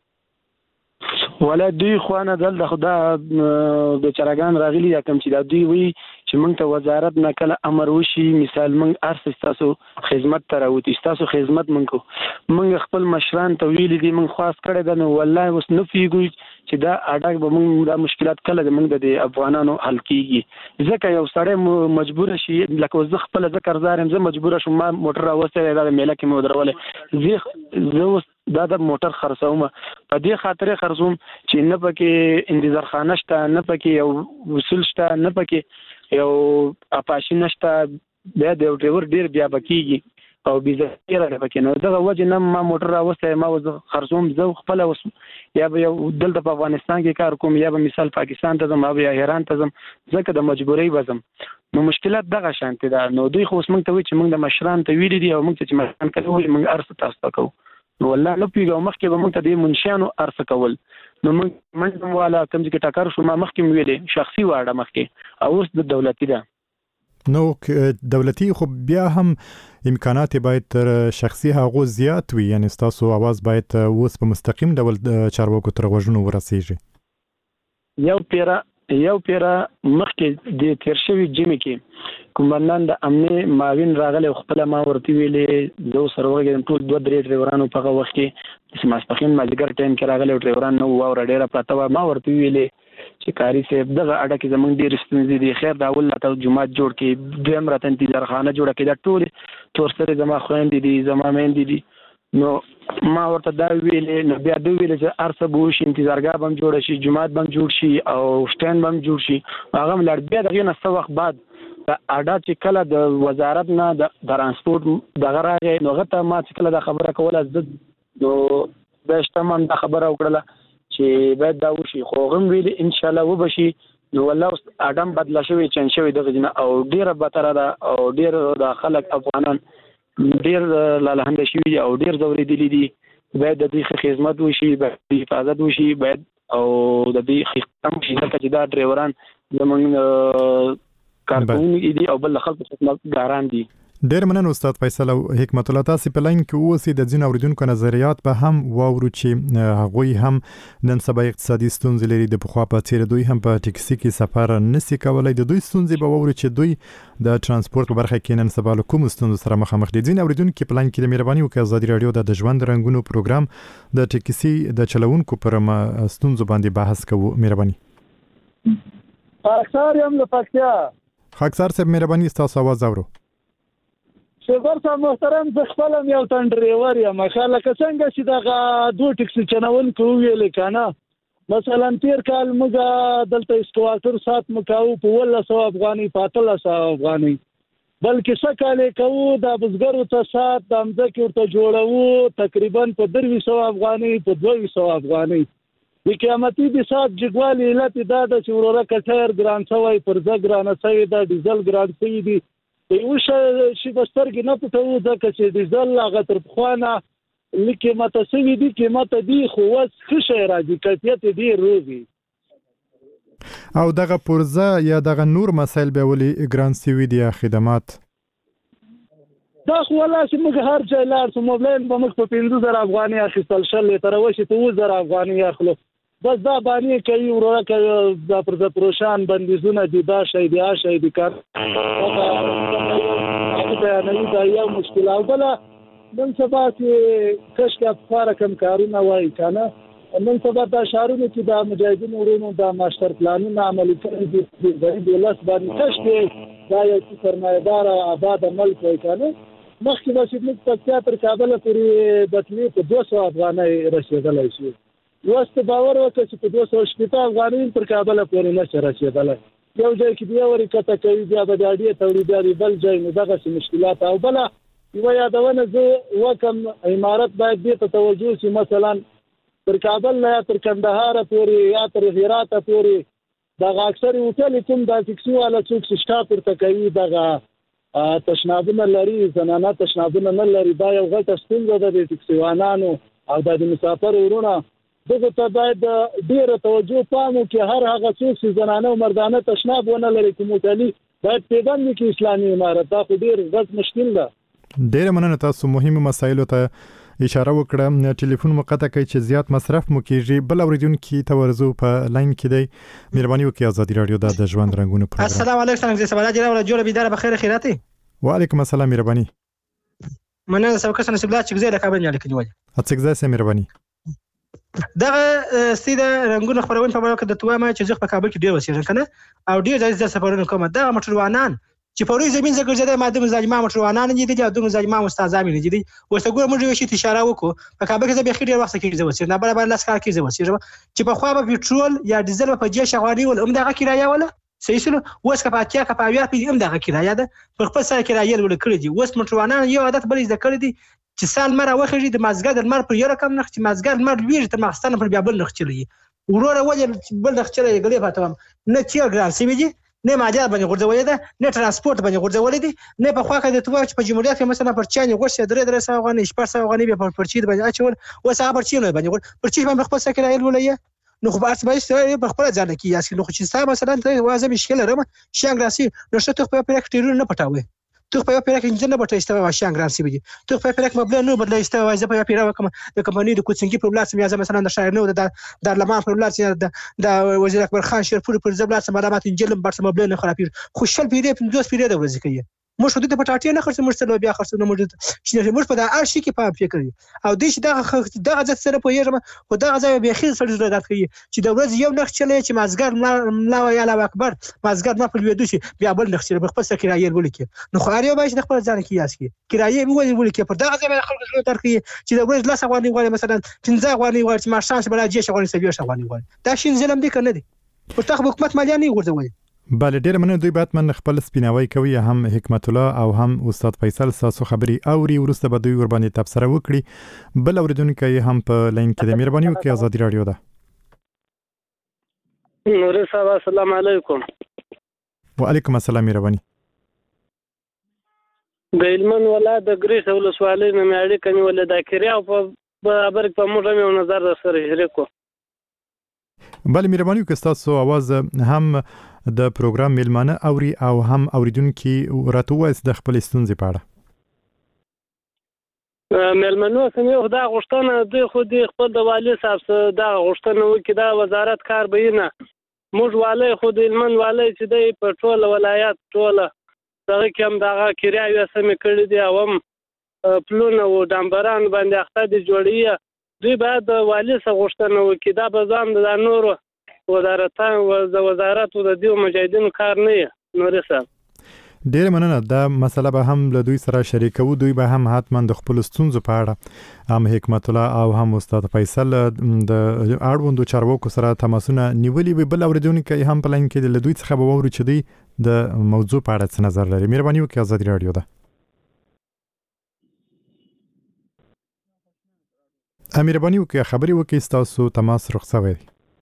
ولا دوی خوانه دل د خدا د چرګان راغلي یا کوم چې دا دوی وی چې موږ ته وزارت نه کله امر وشي مثال موږ ارس تاسو خدمت ته راوتی تاسو خدمت موږ موږ خپل مشران ته ویل دي موږ خاص کړی دا نو والله اوس نه پیګو چې دا اډاک به موږ دا مشکلات کله د موږ د افغانانو حل کیږي ځکه یو سړی مجبور شي لکه زه خپل ذکر زارم زه مجبور شوم ما موټر راوسته دا میله کې مو درولې زه زه دا د موټر خرڅوم په دې خاطر خرڅوم چې نه پکې انتظار خانه شته نه پکې یو وصول شته نه پکې یو اپاشي نشته بیا د ډرایور ډیر بیا بکیږي او بيزه را پکې نو دا وجه نه ما موټر راوسته ما وز خرڅوم زه خپل وس یا به یو دلته په افغانستان کې کار کوم یا به مثال پاکستان ته ځم یا ایران ته ځم ځکه د مجبورۍ وزم نو مشکلات دغه شانتي ده نو دوی خو موږ ته وی چې موږ د مشران ته ویل دي او موږ چې مشران کوي موږ ارس تاسو کوو نو والله نه پیګو مخکې به موږ ته د منشانو ارس کول نو موږ منځم والا کوم چې ټکر شو ما مخکې ویلې شخصي واړه مخکې او اوس د دولتي ده نو دولتي خو بیا هم امکانات باید تر شخصي هغه زیات وي یعنی تاسو आवाज باید اوس په مستقیم ډول چارواکو تر غوښنو ورسیږي یو پیرا یو پیرا مخکې د تیر شوی جمی کې کومندان د امنیه معاون راغله خپل ما ورته ویلې زو سرورګم ټول دوه درې ډرایورانو په وخت کې سماسپخین ماجګر ټایم کې راغله ډرایوران نو او ډیره پراته ما ورته ویلې چې کاری صاحب دغه اډه کې زمونږ ډیر ستونزې دي خیر دا ول ته جمعات جوړ کې دویم راته انتظار خانه جوړه کې دا ټول تور سره زما خويندې دي زما مېندې دي نو ما ورته دا ویلې نو بیا دوی ویل چې ارسه بوش انتظارګاه بم جوړ شي جمعات بم جوړ شي او سټاند بم جوړ شي هغه ملړ بیا دغه نه څو وخت بعد اډه چې کله د وزارت نه د ترانسپورت دغه راغی نو غته ما چې کله دا خبره کوله د نو د شتمن دا خبره وکړه چې باید دا وشي خو غم ویل ان شاء الله وبشي نو والله اډم بدلا شوی چن شوی دغه جنا او ډیر بتره ده او ډیر د خلک افغانان ډیر لاله شوی او ډیر زوري دي دي باید د دې خدمت وشي باید حفاظت وشي باید او د دې خدمت شي چې دا ډرایوران زمونږ کارکونکي دي او بل خلک خدمت ګاران دي ډیر مننه استاد فیصل او حکمت الله تاسو په لاین کې اوسې د ځین اوریدونکو نظریات به هم واورو چې هغه هم نن سبا اقتصادي ستونزې لري د بخوا په تیر دوی هم په ټیکسي کې سفر نسی کولای د دوی ستونزې به واورو چې دوی د ترانسپورت په برخه کې نن سبا له کوم ستونزو سره مخامخ دي ځین اوریدونکو په لاین کې د مهرباني وکړئ ازادي رادیو د ژوند رنگونو پروګرام د ټیکسي د چلوونکو پر ستونزو باندې بحث کوو مهرباني خاکسار یم له پکتیا خاکسار صاحب مهرباني تاسو आवाज اورو شکر صاحب محترم زه خپل یو تن ډرایور یم مخاله څنګه چې دا دوه ټیکسي چلوونکو ویل کنه مثلا تیر کال موږ دلته استواتر سات مکاو په ولا سو افغاني پاتله سو افغاني بلکې سکاله کوو د بزګرو ته سات د امزکه ورته جوړو تقریبا په دروي سو افغاني په دوه سو افغاني د قیامتي د سات جګوالي علت دا د چوروره کټر ګران سوی پر ځګرانه سوی د ډیزل ګران سوی دي یو شي بسترګ نه پټو ځکه چې ډیزل هغه تر خوانه لکه ماته سوي دي کې ماته دي خو وس خشه راځي کیفیت دي روزي او دغه پرزه یا دغه نور مسایل به ولي ګران سوي دي خدمات دا خو ولا چې موږ هر ځای لار سو موبایل په موږ په پنځه زره افغاني اخیستل شل تر وشي ته زره افغاني اخلو بس دا باندې کوي ورونه کوي دا پر د پروشان بندیزونه دي دا شی دی آ شی دی کار دا نه دا یو مشکل او بل نن سبا چې کشک افکار کم کارونه وای کنه نن سبا دا شهرونه چې دا مجاهدین ورونو دا ماستر پلانونه عملي کړي دي د دولت باندې کشک دا یو سرمایه‌دار آباد ملک وای کنه مخکې د شپږ په تر کابل پورې د تلې په دوه سوه افغانۍ رسیدلای شي وست باور وکړي چې په دوه سوه شپږ افغانۍ پر کابل پورې نشه رسیدلای یو ځای کې بیا ورې کته کوي بیا به د اړیه تولیداري بل ځای نو دغه مشکلات او بل یو یادونه زه وکم امارت باید دې ته توجه شي مثلا پر کابل یا تر کندهار پورې یا تر هرات پورې دغه اکثر هوټل کوم د ټیکسي والا څوک شټا پر تکوي دغه تشنابونه لري زنانه تشنابونه نه لري دا یو غټه ستونزه ده د ټیکسي وانانو او د مسافر ورونه دغه ته باید ډیره توجه پامو کې هر هغه څوک چې زنانه او مردانه تشناب ونه لري کوم هوټلي باید پیغام کې اسلامي امارت دا خو ډیر غټ مشکل ده ډیر مننه تاسو مهمه مسایلو ته اشاره وکړه ټلیفون مقطع کوي چې زیات مصرف مو کیږي بل اوریدونکو ته ورزو په لاین کې دی مهرباني وکړئ ازادي رادیو د ژوند رنگونه پروګرام السلام علیکم څنګه سبا جوړه ولا جوړه بيدار بخیر خیراتي وعلیکم السلام مهرباني مننه سبا کسان سبلا چې زه د کابل نه لیکلی وای اڅګزا سه مهرباني دغه سیده رنگونه خبرونه په اړه د توامه چې ځخ په کابل کې ډیر وسیږي کنه او ډیر د سفرونو کوم دغه موټروانان چې په روي زمين ذکر زده ماده مزاجمه موټروانان دي دي د مزاجمه استادامي دي دي وسګور موږ یو شی اشاره وکړو په کابل کې به خیر وخت کې زوسي نه برابر لاس کار کې زوسي چې په خو به پېټرول یا ډیزل په جې شغالي ول هم دغه کرایه ولا صحیح سره وس کپاتیا کپاویا په هم دغه کرایه ده په خپل سره کرایه ول کړی دي وس موټروانان یو عادت بل ذکر دي چې سال مره وخري د مازګر د مر پر یو رقم نخ چې مازګر مر ویږي ته مخستانه پر بیا بل نخ چلی وروره ولې بل نخ چلی غلې پاتم نه چې ګران سی ویږي نه ماجر باندې ورځولې ده نه ترانسپورت باندې ورځولې دي نه په خوا کې د توه چې په جمهوریت کې مثلا پر چاني غوښه درې درې سو غني شپږ سو غني به پر چی باندې اچول وسه پر چی نه باندې پر چی باندې خپل سکه رايل ولې نو خو بس به په خپل ځان کې یاسي نو خو چې ستا مثلا ته وازه مشکل لرم شانګ راسي نو شته په پریکټیرو نه پټاوي تو په پیرک انجن نه بټه استوا شانګ راسي بي تو په پیرک مبلغ نه بدل استوا زه په پیرا کوم د کمپنی د کوڅنګي په بلاس میا مثلا د شاعر نو د د لمان په بلاس د وزیر اکبر خان شیرپور پر زبلاس ملامت انجن برس مبلغ نه خرابیر خوشل پیری په دوس پیری د ورځ کوي مش حدود په ټاټي نه خرڅ مرسته بیا خرڅ نه موجود چې موږ په دا ارشي کې په فکر او د دې دغه دغه ځت سره په یوه خو دغه ځای به خیر سره زړه کوي چې د ورځ یو نخ چلې چې مازګر ملا یا الله اکبر مازګر ما په ویدو شي بیا بل نخ چلې په خپل کرایه ولیکي نو خو اړیو به چې خپل ځان کې یاس کې کرایه ویل ولیکي په دغه ځای خلک زړه ترکي چې د ورځ لاس غوړي غوړي مثلا پنځه غوړي غوړي چې ما شانس بل اجي شغوني سوي شغوني غوړي دا شین ظلم دي کنه دي په تخ حکومت مالیه نه ورځوي بله ډیر مننه دوی باتمن خپل سپیناوي کوي هم حکمت الله او هم استاد فیصل تاسو خبري اوري ورسته به دوی ور باندې تبصره وکړي بل اوریدونکو هم په لاین کې د مهرباني وکړئ ازادي رادیو ده نور صاحب السلام علیکم وعلیکم السلام مهرباني د علمن ولادت ګریس ولسوالۍ نه مېړي کني ولدا کړی او په خبر په موږ مې نظر سره شریکو بل مهرباني وکړئ تاسو आवाज هم د پروګرام میلمانه اوري او هم اوریدونکو راته وایي د خپل ستونزې په اړه میلمنو سمې خدا غوښتنه دوی خو دې خپل د والي صاحب سره دا غوښتنه وکړي دا وزارت کار به نه موږ والي خو د علمن والي چې د په ټول ولایت ټول دغه کوم دغه کرایه سمې کړې دي او هم پلون او ډامبران باندې اخته دي جوړي دوی بعد والي سره غوښتنه وکړي دا به ځان د نورو وزارتان و د وزارت د دیو مجاهدینو کار نه نور صاحب ډیر مننه دا مسله به هم له دوی سره شریکو دوی به هم حتما د خپل ستونزو په اړه هم حکمت الله او هم استاد فیصل د اړوندو چارواکو سره تماسونه نیولي وي بل اوریدونکو هم په لاین کې د دوی څخه به ووري چې دوی د موضوع په اړه څه نظر لري مهرباني وکړئ ازادي رادیو ده مهرباني وکړئ خبري وکړئ تاسو تماس رخصوي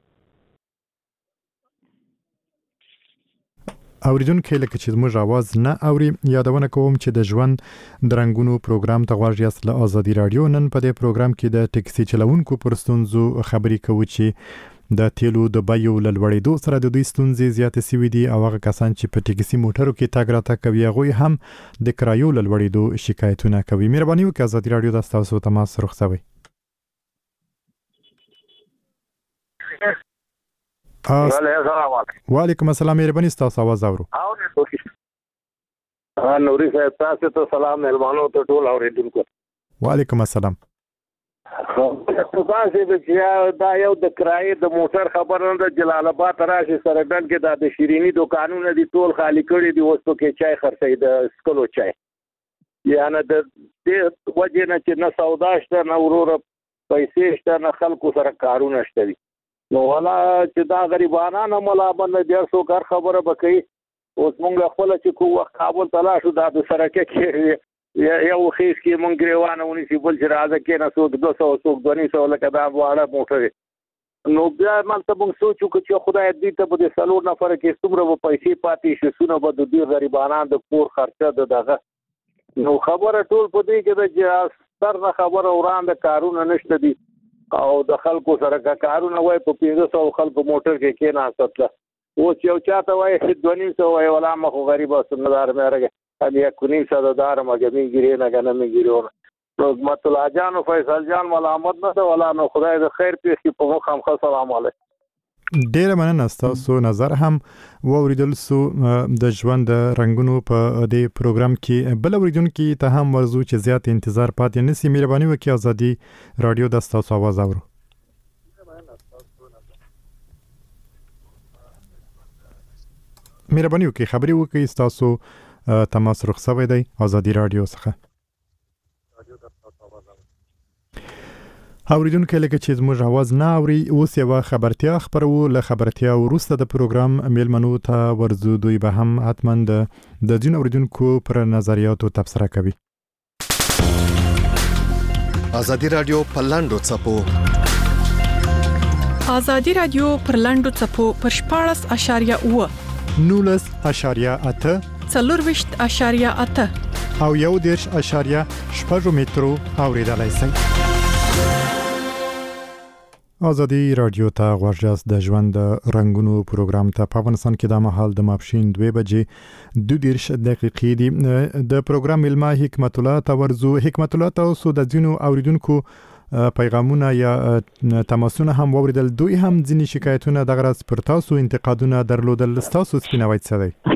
اوریدونکو لکه چې موږ आवाज نه اوري یادونه کوم چې د ژوند درنګونو پروګرام ته غواړئ یاست له ازادي رادیو نن په دې پروګرام کې د ټیکسي چلوونکو پر ستونزو خبري کوو چې د تیلو د بیو لوړېدو سره د دوی ستونزې زیاتې شوې دي او هغه کسان چې په ټیکسي موټرو کې تګ راتګ کوي هغه هم د کرایو لوړېدو شکایتونه کوي مهرباني وکړئ ازادي رادیو د تاسو تماس رخصوي وعلیکم السلام مهرباني تاسو आवाज اورو ها نوري صاحب تاسو ته سلام مهربانو ته ټول اوریدونکو وعلیکم السلام تاسو د دا یو د کرایې د موټر خبرونه د جلال آباد راشي سرګن کې د شیرینی دکانونه دي ټول خالی کړي دي اوس په کې چای خرڅي د سکلو چای یعنی د دې وجه نه چې نه سودا شته نه ورور پیسې شته نه خلکو سره کارونه شته نو ولا چې دا غریبانه نه ملا باندې ډیر څو کار خبره وکړي اوس مونږ خپل چې کوه کابل تلاشو د سرکه کې یو خیس کې مونږ ګریوانه ونی چې بل چې راځه کې نه څوک دوه سوه څوک دوه سوه لکه دا واړه موټر نو بیا مالته مونږ سوچو چې خدای دې ته به د څلور نفر کې څومره پیسې پاتې شي څونه به د دې غریبانو د کور خرچه د دغه نو خبره ټول په دې کې د ستر نه خبره وړاندې کارونه نشته دي او د خلکو سره کارونه وای په پنځه سوه خلکو موټر کې کې نه ساتله او چې یو چاته وای دوه سوه وای ولا مخ غریبه سندار مې راغی علي کني صددار مګمي ګری نه کنه مې ګریو نو مت الله جان او فیصل جان ملامت نه ولا نو خدای د خیر پیښې په مخ هم سلام علیکم ډیر مننه تاسو نظر هم ووریدل سو د ژوند رنگونو په دې پروګرام کې بل اوریدونکو ته هم ورزو چې زیات انتظار پاتې نسی مهرباني وکړئ ازادي رادیو د تاسو आवाज اورو مهرباني وکړئ خبري وکړئ تاسو تماس رخصوي دی ازادي رادیو څخه اوریدونکو لکه چې زموږ आवाज نه اوري اوس یو خبرتیا خبرو له خبرتیا وروسته د پروګرام میلمنو ته ورزو دوی به هم حتما د دین اوریدونکو پر نظریاتو تبصره کوي ازادي رادیو پلاندو چپو ازادي رادیو پرلاندو چپو پر شپاړس اشاریه اوه نولس اشاریه اته څلورویشت اشاریه اته او یو دیرش اشاریه شپږ مترو اوریدلای شئ ازادي رادیو ته غوړجاس د ژوند رنگونو پروګرام ته په افغانستان کې د مهال د ماپښین دوه بجې دوه دیرش دقیقې دي د پروګرام علما حکمت الله تورزو حکمت الله تاسو د ځینو اوریدونکو پیغامونه یا تماسونه هم ووریدل دوی هم ځینې شکایتونه د غرض پر تاسو انتقادونه درلودل تاسو سپینوي څه دی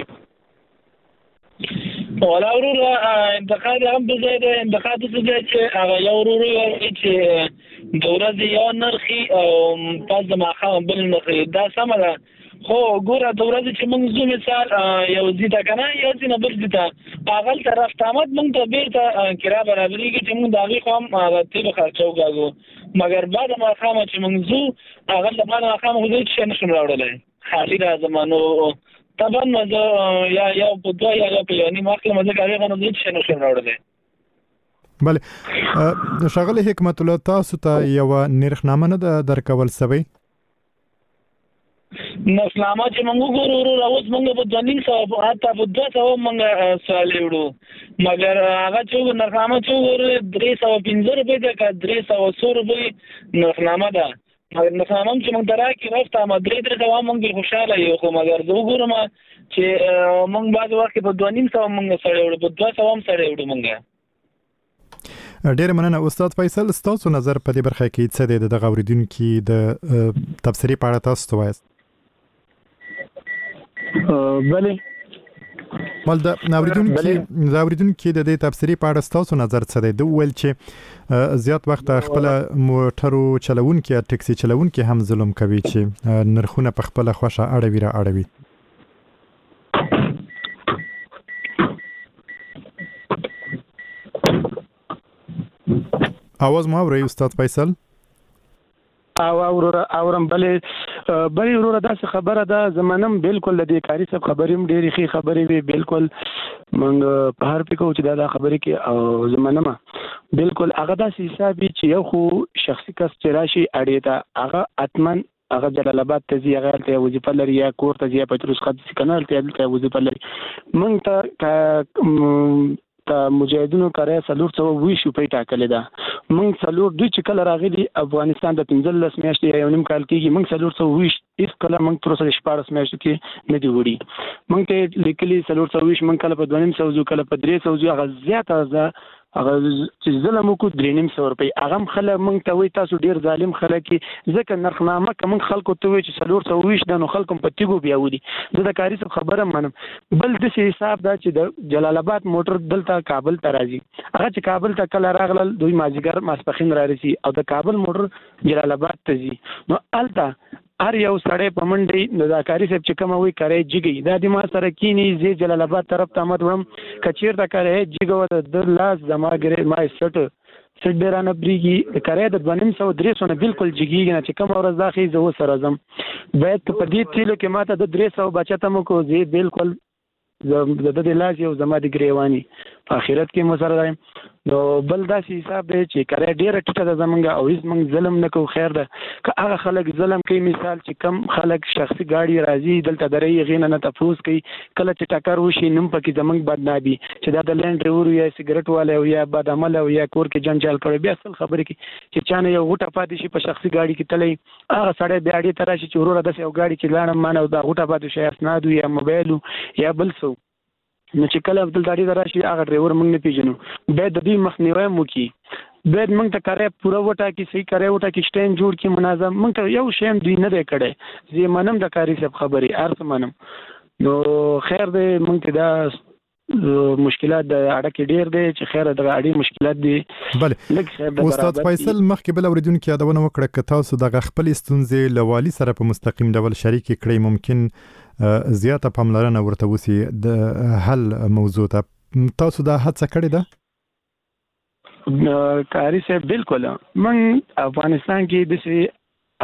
ولا ورور انتقاد هم به زیاده انتقاد څه دی چې هغه یو ورور چې د ورځې یو نرخي او پس د ماښام بل نرخي دا سمه ده خو ګوره د ورځې چې موږ زو مثال یو زیته کنه یو ځینه بل زیته هغه طرف تامت موږ ته بیرته کرا برابرېږي چې موږ د هغې خو هم هغه تیلو خرچه وکاږو مګر بعد ماښام چې موږ زو هغه د بعد ماښام خو هېڅ شی نشم راوړلی خالي راځم نو طبعا مزه یا یا په دوه یا په یو نیم وخت مزه کوي غو نه هیڅ نه شم راوړل بله شغله حکمت الله تاسو ته یو نرخنامه نه درکول سوي نرخنامه چې موږ ګورو راوځ موږ په دوه نیم سوه حتی په دوه سوه موږ سوال وړو مګر هغه چې نرخنامه چې ګورو درې سوه پنځه روپۍ ده که درې سوه څو روپۍ نرخنامه ده مګر نرخنامه چې موږ ته راکړي وخت هم درې درې سوه موږ خوشحاله یو خو مګر زه وګورم چې موږ بعض وخت په دوه نیم سوه موږ سړی وړو په دوه سوه هم سړی وړو موږ ډیر مننه استاد فیصل ستاسو نظر په دې برخه کې څه دی د دغه اوریدونکو د تفسیری په اړه تاسو وایست بله مال د اوریدونکو د اوریدونکو د دې تفسیری په اړه تاسو نظر څه دی د ول چې زیات وخت خپل موټرو چلوونکو ټکسي چلوونکو هم ظلم کوي چې نرخونه په خپل خوښه اړوي را اړوي आवाज ما اوري استاد فیصل او اورره اورم بلې بلې وروره داسې خبره ده زمانم بالکل د دې کاری صاحب خبرې ډېری خې خبرې وي بالکل مونږ په هر فکر چې دا خبرې کې او زمانم بالکل هغه داسې حساب چې یو خو شخصي کس چې راشي اړې ته هغه اتمن هغه جلال آباد ته ځي هغه ته وظیفه لري یا کور ته ځي پتروس خط سکنال ته وظیفه لري مونږ ته ته مجاهدینو کاري سلور څو وی شو په ټاکل ده مونږ سلور دوی چې کله راغلي افغانستان د پنځلس میاشتې یو نیم کال کېږي مونږ سلور څو وی هیڅ کله مونږ تر اوسه شپږ میاشتې کې نه دی وړي مونږ ته لیکلي سلور څو وی مونږ کله په دوه نیم سو کله په درې سو هغه زیاته ده هغه چې ظلم وکړو درې نیم سوه روپۍ هغه خلک موږ ته وایي تاسو ډېر ظالم خلک یې ځکه نرخنامه که موږ خلکو ته وایي چې څلور سوه ویشت ده نو خلکو په تیږو بیاولي زه د کاري صاحب خبره منم. بل داسې حساب ده چې د جلال آباد موټر دلته کابل ته راځي هغه چې کابل ته کله راغلل دوی مازدیګر ماسپښین را رسي او د کابل موټر جلال آباد ته ځي نو هلته هر یو سړی په منډې نو دا کاري صاحب چې کومه وایي کری جګوي دا د ما سره کینی زه جلال آباد طرف ته مت وړم که چېرته کری جګوه د لاس زما ګرې ما سټ سټ ډېر نه بریږي د کری د دوه نیم سوه درې سوه نه بالکل جګېږي نه چې کومه ورځ دا ښایي زه ورسره ځم باید که په دې تیلو کې ما ته د درې سوه بچته مو کړو زه بالکل د د لاس یو زما د ګریواني په آخرت کې مو سره رایم نو بل داسې حساب دی چې کری ډېره ټیټه ده زمونږ او هېڅ موږ ظلم نه کوو خیر ده که هغه خلک ظلم کوي مثال چې کم خلک شخصي ګاډي راځي دلته درې هغې نه نه تپوس کوي کله چې ټکر وشي نوم پکې زمونږ بدنامي چې دا د لینډ ډریور یا سګرټ والا او یا بد عمله او یا کور کې جنجال کړی بیا اصل خبرې کوي چې چا نه یو غوټه پاتې شي په شخصي ګاډي کې تللی هغه سړی بیا اډې ته راشي چې وروره داسې یو ګاډي چې لاړم ما نه دا غوټه پاتې شي اسناد یا موبایل یا بل څه نو چې کله عبدل داړي ته راشي هغه ډریور موږ نه پیژنو باید د دې مخنیوی مو کړي باید موږ ته کری پوره وټاکي صحیح کری وټاکي سټیم جوړ کړي منظم موږ ته یو شی هم دوی نه دی کړی زه منم د کاري صاحب خبرې هر څه منم نو خیر دی موږ ته دا مشکلات د اړه کې ډیر دی چې خیر د اړې مشکلات دي بله استاد فیصل مخکې بل اوریدونکو یادونه وکړه که تاسو د خپل ستونزې له والي سره په مستقیم ډول شریک کړئ ممکن زیاته پاملرنه ورته وسی د حل موضوع ته تاسو دا هڅه کړې ده کاری صاحب بالکل من افغانستان کې د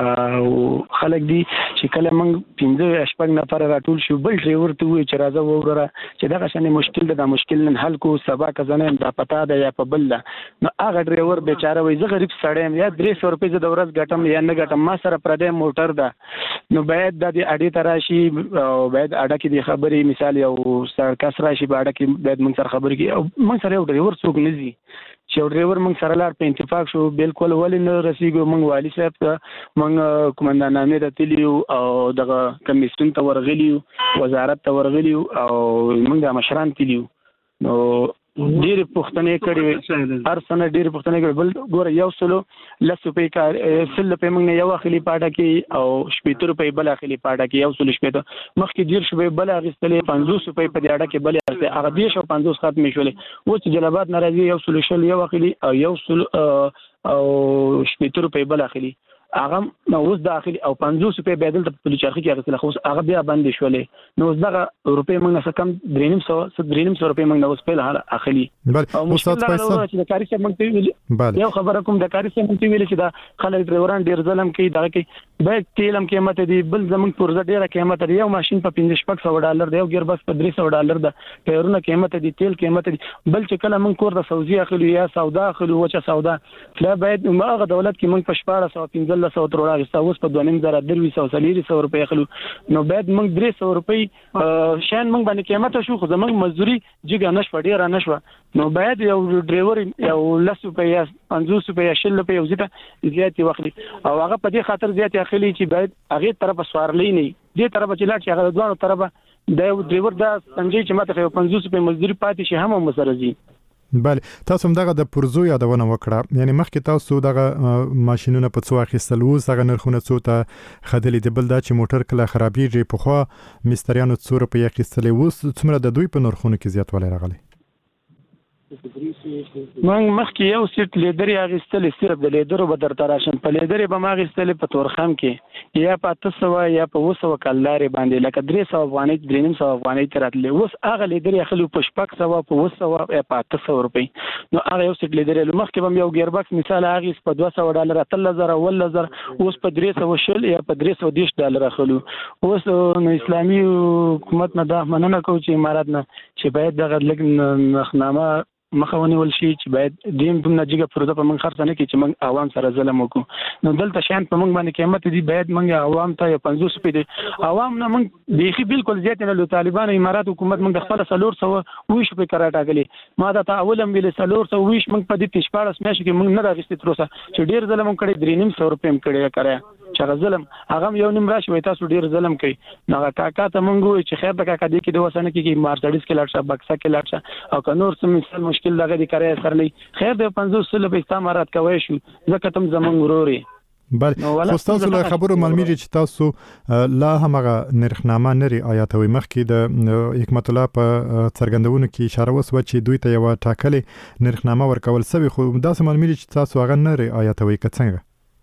او خلک دي چې کله موږ پنځه شپږ نفر راټول شو بل ډریور ته وایي چې راځه وګوره چې دغه شانې مشکل ده دا مشکل نن حل کو سبا که زه نه یم دا پتا ده یا په بل ده نو هغه ډریور بیچاره وایي زه غریب سړی یم یا درې سوه روپۍ زه د ورځ ګټم یا نه ګټم ما سره پردی موټر ده نو باید دا د اډې ته راشي او باید اډه کې د خبرې مثال یو کس راشي په اډه کې باید موږ سره خبرې کوي او موږ سره یو ډریور څوک نه ځي چې یو ډریور موږ سره لاړ په اتفاق شو بالکل ولې نه رسیږو موږ والي صاحب ته موږ قومندان امیر ته تللي او دغه کمیسیون ته ورغلي وزارت ته ورغلي او موږ د مشران تللي نو ډېرې پوښتنې کړې وې هر سنه ډېرې پوښتنې کړې بل ګوره یو سلو لس روپۍ کار سل روپۍ موږ نه یو اخلي په اډه کې او شپېته روپۍ بل اخلي په اډه کې یو سلو شپېته مخکې دېرش روپۍ بل اخیستلې پنځوس روپۍ په دې اډه کې بلې اخیستې هغه دېرش او پنځوس ختمې شولې اوس چې جلال آباد نه راځي یو سلو شل یو اخلي او یو سلو او شپېته روپۍ بل اخلي هغه نو اوس داخلي او پنځوس روپۍ بیا دلته په پلچرخي کې اخیستل خو هغه بیا بندې شولې نو اوس دغه روپۍ موږ نه څه کم درې نیم سوه درې نیم سوه روپۍ موږ نه اوس پیل اخلي استاد فیصل چې د کاري صاحب موږ ویلي یو خبره کوم د کاري صاحب موږ ویلي چې دا خلک ډریوران ډیر ظلم کوي دغه کې باید تیل هم قیمت دی بل زموږ پرزه ډیره قیمت دی یو ماشين په پنځه شپږ سوه ډالر دی یو ګیر بس په درې سوه ډالر ده ټایرونه قیمت دي تیل قیمت دي بل چې کله موږ کور د سعودي اخلو یا سودا اخلو وچه سودا دا باید هغه دولت کې موږ په شپاړس سوه پنځلس سوه تر راغسته اوس په دوه نیم زره دروي سوه څلېروي سوه روپۍ اخلو نو باید موږ درې سوه روپۍ شیان موږ باندې قیمته شو خو زموږ مزدوري جګه نه شوه ډېره نه شوه نو باید یو ډریور یو لس روپۍ یا پنځوس روپۍ یا شل روپۍ یو ځای ته زیاتې واخلي او هغه په دې خاطر زیاتې اخلي چې باید هغې طرفه سوارلی نه وي دې طرفه چې لاړ شي هغه د دواړو طرفه د یو ډریور دا سنجوي چې ماته یو پنځوس روپۍ مزدوري پاتې شي هم هم سره ځي بله تاسو هم دغه د پرزو یادونه وکړه یعنی مخکې تاسو دغه ماشینونه په څو اخیستل اوس هغه نرخونه څو ته ښودلي دي بل دا چې موټر کله خرابېږي پخوا مستریانو څو روپۍ اخیستلې اوس څومره د دوی په نرخونو کې زیاتوالی راغلی موږ مخکې یو سیټ لیدرې اخیستلې صرف د لیدرو به درته راشم په لیدرې به ما اخیستلې په تورخم کې یا په اته سوه یا په اووه سوه کلدارې باندې لکه درې سوه افغانۍ درې نیم سوه افغانۍ ته راتلې اوس هغه لیدرې اخلو په شپږ سوه په اووه سوه یا په اته سوه روپۍ نو هغه یو سیټ لیدرې مخکې به م یو ګیربکس مثال اخیست په دوه سوه ډالر اتلس زره اوولس زره اوس په درې سوه شل یا په درې سوه دېرش ډالر اخلو اوس نو اسلامي حکومت نه دا مننه کوو چې امارات نه چې باید دغه لږ نرخنامه مخه ونیول شي چې باید دیم دومره جګه پروده په موږ خرڅ نه کړي چې موږ عوام سره ظلم وکړو نو دلته شیان په موږ باندې قیمت دي باید موږ عوام ته یو پنځوس روپۍ دي عوام نه موږ بیخي بالکل زیات نه لو طالبان امارات حکومت موږ د خپل څلور سوه اوویشت روپۍ کرا ټاکلې ما دا ته اول هم ویلې څلور سوه اوویشت موږ په دې شپاړس میاشتو کې موږ نه راغستې تر اوسه چې ډېر ظلم هم کړی درې نیم سوه روپۍ هم کړی کرایه چې هغه ظلم هغه یو نیم راشي وایي تاسو ډېر ظلم کوي نو هغه کاکا ته موږ وایو چې خیر د کاکا دې کې د وسه نه کېږي مارسډیز کې لاړ شه بکسه کې لاړ شه او که نور څه مثال مشکل دغه د کرای سره نه خیر د پنځوس سل په استعمارات کوي شو ځکه تم زمون وروري بل خو تاسو له خبرو معلومیږي چې تاسو لا همغه نرخنامه نری آیاتوي مخکې د حکمت الله په څرګندونو کې اشاره وسوه چې دوی ته یو ټاکلې نرخنامه ورکول سوي خو داسې معلومیږي چې تاسو هغه نری آیاتوي که څنګه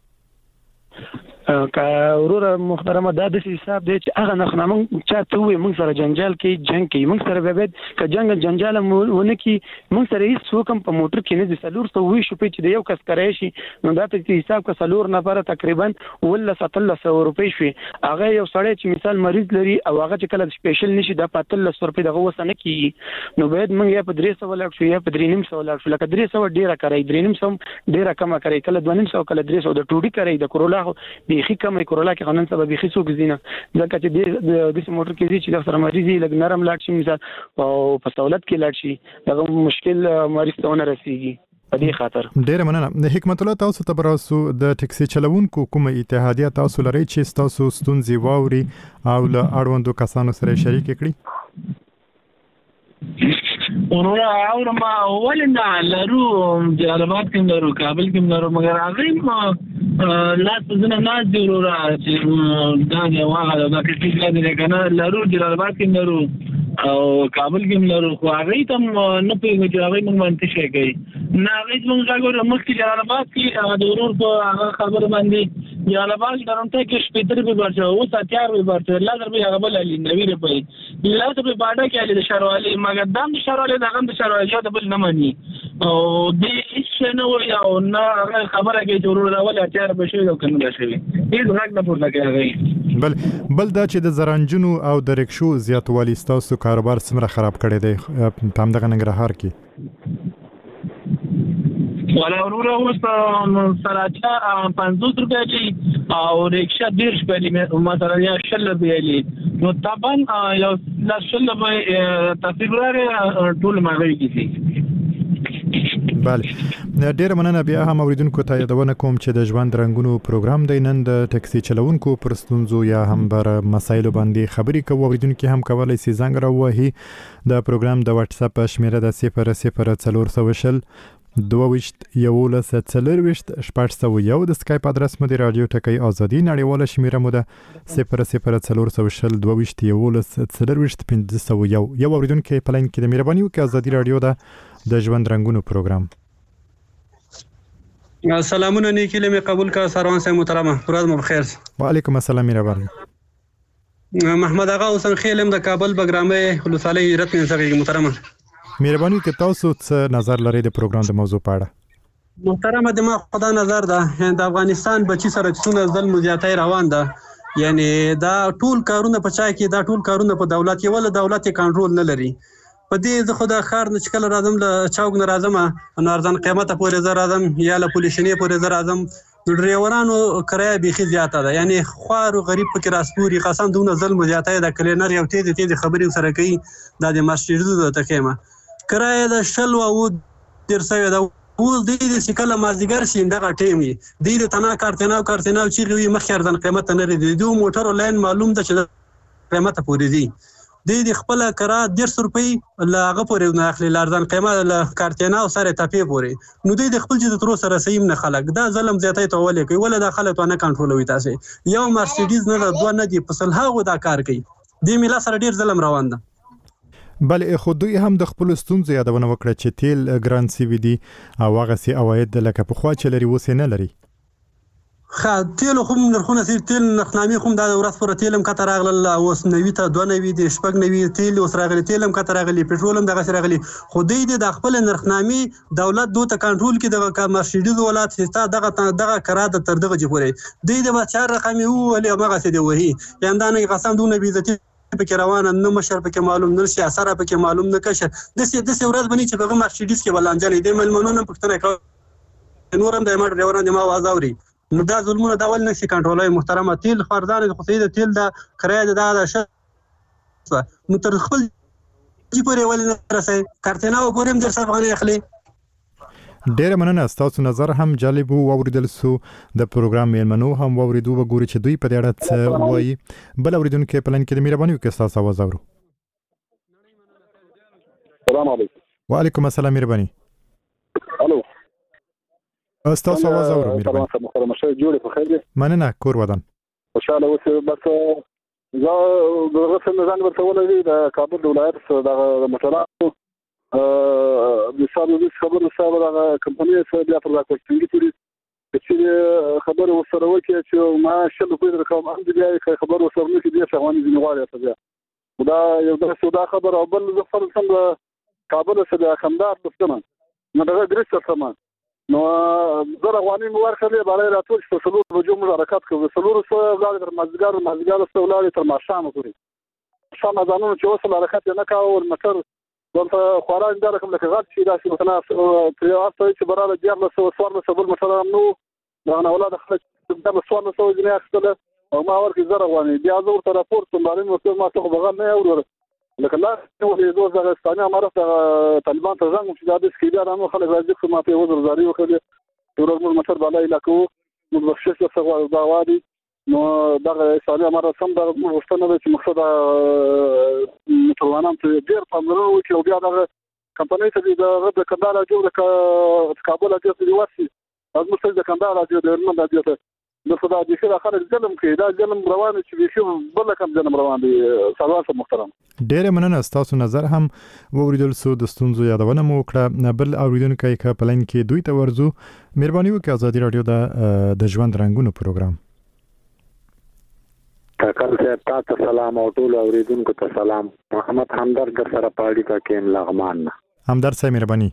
که ورور محترمه دا د حساب دی چې هغه نخنامه چاته وي موږ سره جنجال کې جنگ کې موږ سره به که جنگ جنجال ونه کې موږ سره هیڅ څوک په موټر کې نه دي سلور ته وي شو په چې یو کس کرای شي نو دا ته حساب کا سلور نفر تقریبا ولا ستل سو روپۍ شي هغه یو سړی چې مثال مریض لري او هغه چې کله سپیشل نشي د پاتل سو روپۍ دغه وسنه کې نو باید موږ یا په درې سو لاک شو یا په درې نیم سو لاک شو لکه درې سو ډیره کوي درې نیم سو ډیره کم کوي کله دوه نیم سو کله درې سو د ټوډي کوي د کورولا بيخي کم کورولا کې قانون سبب بيخي څوک زینه ځکه چې د د موټر کې چې د سره مریضي لګ نرم لاړ شي مثال او په سہولت کې لاړ شي دغه مشکل مریض ته نه رسیږي په دې خاطر ډېر مننه حکمت الله تاسو ته براسو د ټکسي چلوونکو کومه اتحادیه تاسو لري چې تاسو ستونزې واوري او له اړوندو کسانو سره شریک کړي ورونه اورم ولنه لرو جلالاباد کې لرو کابل کې لرو مګر هغه لا څنګه نه دی ورونه چې دا دی واغله دا کې څه دی کنه لرو جلالاباد کې لرو او کابل کې لرو خو هغه تم نه پیږي چې هغه موږ منته شي کوي نه هغه موږ راغورو مخکې جلالاباد کې د ورور په هغه خبر باندې جلالاباد درنته کې شپېتر به ورته او ساتيار به ورته لازم به هغه بل علي نوی رپي لازم به باډه کې علي د شروالي مګر دم شروالي دغه د شروالي د بل نه مانی او د هیڅ نه وي او نه خبره کې چې ورور راول اتيار به شي او کنه شي هیڅ راګ نه پورته کوي بل بل دا چې د زرانجونو او د رکشو زیاتوالی ستاسو کاروبار څومره خراب کړی دی په همدغه ننګرهار کې ولا ورور اوس سراچا پنځوس روپیا دي او رکشا ډیر شپلی مثلا یا شل روپیا دي نو طبعا یو لا شل به تفسیر ټول ماغوي کیږي بله ډیر مننه بیا هم اوریدونکو ته یادونه کوم چې د ژوند رنگونو پروګرام دی نن د ټکسي چلوونکو پر ستونزو یا هم بر مسایلو باندې خبرې کوو اوریدونکو هم کولای شي زنګ راوهي د پروګرام د واتس اپ شمیره د صفر صفر څلور سوه شل دوه ویشت یولس څلور ویشت شپږ سوه یو د سکایپ ادرس مو د رادیو ټکی ازادي نړیواله شمیره مو ده صفر صفر څلور سوه شل دوه ویشت یولس څلور ویشت پنځه سوه یو یو اوریدونکو په لاین کې د مهرباني وکړئ ازادي رادیو ده د ژوند رنگونو پروګرام سلامونه نیکی له قبول کا سروان سے محترمه ورځ مو بخیر وعلیکم السلام مهرباني محمد آغا حسین خیلم د کابل بګرامه خلصالي رتن سره محترمه مهرباني که تاسو څه نظر لرئ د پروګرام د موضوع په اړه محترمه د ما خدا نظر ده د افغانستان بچی سره څونه ظلم زیاتای روان ده یعنی دا ټول کارونه په چا کې دا ټول کارونه په دولت یو ول دولت کنټرول نه لري په دې زه خدا خار نه چکل راځم له چاوګ نه راځم نو ارزان قیمته پورې زه راځم یا له پولیسینې پورې زه راځم نو ډریورانو کرایه بيخي زیاته ده یعنی خوار او غریب پکې راسپوري قسم دونه ظلم زیاتای ده کلینر یو تیز تیز خبرې سره کوي دا د مسجدو د تخیمه کرایه د شل او در سوي دا اوس د دې شکل مازیګر شي دغه ټیم دی د تنا کارتنا کارتنا چې غوي مخیر د قیمت نه لري د دوه موټر لاین معلوم ده چې قیمت پورې دي د دې خپل کرا ډیر روپۍ لاغه پورې نه اخلي لارزان قیمت له کارتنا او سره تپې پورې نو د خپل چې تر سره سیم نه خلک دا ظلم زیاتای ته ولې کوي ول دا خلک نه کنټرولوي تاسو یو مرسيډیز نه دوه نه دي پسل هغه دا کار کوي د میلا سره ډیر ظلم روان ده بلې خو دوی هم د خپل ستونزې یادونه وکړه چې تیل ګران سی وی دي او هغه سي اواید لکه په خوا چې لري وسه نه لري خا تیل خو نرخونه سي تیل نخنامي خو د ورځ پر تیلم کتر اغل اوس نوي ته دوه نوي دي شپږ نوي تیل اوس راغلي تیلم کتر اغلي پټرولم دغه سره راغلي خو دوی د خپل نرخنامي دولت دوه ته کنټرول کې د مرسيډیز ولات هستا دغه دغه قرارداد تر دغه جوړي دوی د بچار رقمي ولې هغه سي دی وਹੀ یاندانه قسم دونه بیزتی پکې روانه نه مشر پکې معلوم نه شي اثر پکې معلوم نه کشه د سې د سې ورځ بنې چې په مرسيډیز کې ولانجلې د ملمنونو پښتنه کوي نورم د ماډ ډرایورانو د ما आवाज اوري نو دا ظلمونه دا ول نشي کنټرولای محترمه تیل خردان خو سید تیل دا کرایه دا د ش نو تر خپل جی پورې ول نه رسي کارتنا او پورې در څخه غني اخلي ډیر مننه تاسو نظر هم جالب او اوریدل سو د پروګرام میلمنو هم اوریدو وګوري چې دوی په دې اړه څه وایي بل اوریدونکو په پلان کې د مهرباني وکړئ تاسو आवाज اورو السلام علیکم وعلیکم السلام مهرباني. الو تاسو आवाज اورم مهرباني. تمام محترم شه جوړ په خیر دي. مننه کور ودان. خوشاله اوسه بس زه دغه څنګه ځان ورته ولري د کابل د ولایت د مشرانو د سابو د خبرو سره د کمپنۍ سره بیا پر راکوټنګي توري چې خبر وسره وکړي چې ما شل په دې کوم هم دې خبر وسره نه کې دې څنګه دې نغواړي ته دا یو د سودا خبر او بل د فرض څنګه کابل سره خندار پښتنه نو دا درس سره نو زه غواني مورخه به بالای راتول چې څلور بجو موږ حرکت کوو څلور سو غاړه تر مازګار مازګار سره ولاړ تر ماښام پورې شام ځانونو چې وصل حرکت نه کاوه ورمتر ورته خوراک دار کوم لکه غاټ شي داسې مثلا په اصل چې براله دیار له سو سوار له سبل مثلا نو دا نه اولاد خلک د سوار له سو جنيه اخستله او ما ورکه زره غواني بیا زه ورته راپورټ کوم باندې نو ما څه بغل نه اورور لکه لا نو د دوه ځای امارات طالبان ته ځم چې دا د سکیدار نو خلک راځي خو ما په وزر زاري وکړي ورغمل متر بالای لکو نو بخښه څه دا وادي نو دا اسلامي امارات سم دا مستند چې مقصد متروانان ته ډیر پاملرنه وکړي او بیا دا کمپنۍ ته د کندهار راځي د کابل راځي د ورسي از مستند د کندهار راځي د هرمند راځي ته نو خدای دې خیر خلک ظلم کوي دا ظلم روان چې به بل کوم ظلم روان دي سلام محترم. ډېر مننه تاسو نظر هم ووریدل سو د ستونزو یادونه مو وکړه بل اوریدونکو کې پلان کې دوی ته ورزو مهرباني وکړئ ازادي رادیو د د ژوند رنگونو پروګرام. کاکل صاحب تاسو سلام او ټول اوریدونکو ته سلام. محمد همدرد در سره پاړی کا کېم لغمان. همدرد صاحب مهرباني.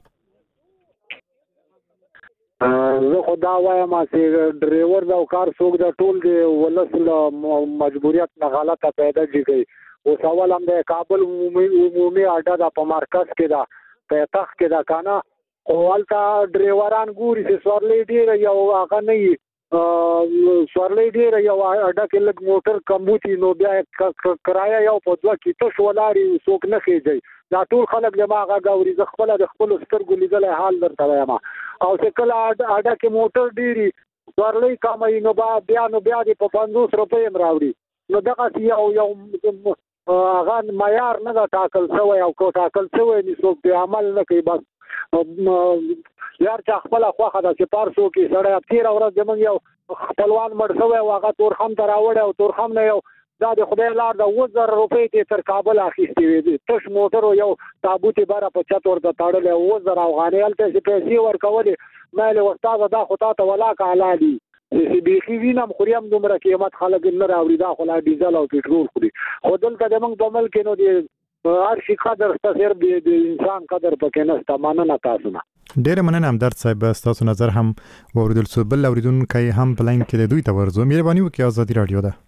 زه خدا وایم چې ډرایور دا کار څوک دا ټول دی ولسله مجبوریت نه غلطه پیدا کیږي او سوال هم د کابل عمومي اډه د په مرکز کې دا په تخ کې دا کنه او ولته ډرایوران ګوري چې سوارلې ډیر یو هغه نه سوارلې ډیر یو اډه کې لګ موټر کمبوتی نو بیا کرایه یو په دوه کې تاسو ولاري څوک نه خېږي دا ټول خلک دماغه غوري ز خپل د خپل سترګو لیدل حال درته وایم او چې کله اډه کې موټر ډيري ورلې کمای نو بیا نو بیا د پنځوس روپۍ راوړي نو دغه یو یو هغه معیار نه دا ټاکل شوی او کو ټاکل شوی نو په عمل نه کوي بس یار چې خپل خواخه د چپارسو کې سره تیر ورځ زمونږ یو خپلوان مړ شوی او هغه تورخم ته راوړی او تورخم نه یو دا د خدای لار د وزر روپۍ ته تر کابل اخیستې وي تش موټر یو تابوتي بار په چت ورته تاړل وزر افغاني الته چې پیسې ورکولې مال استاد دا خو تا ته ولا کالالي چې بيخي وینم خوريام دومره قیمت خلک نه راوړي دا خو لا ډیزل او پټرول خوري خو دلته د موږ په ملک نو دی هر شي قدر ستاسو د انسان قدر پکې نه ستمانه نه تاسو نه ډېر مننه همدرد صاحب تاسو نظر هم وریدل سو بل اوریدونکو هم پلاین کې دوی ته ورزو مهرباني وکړئ ازادي رادیو ده.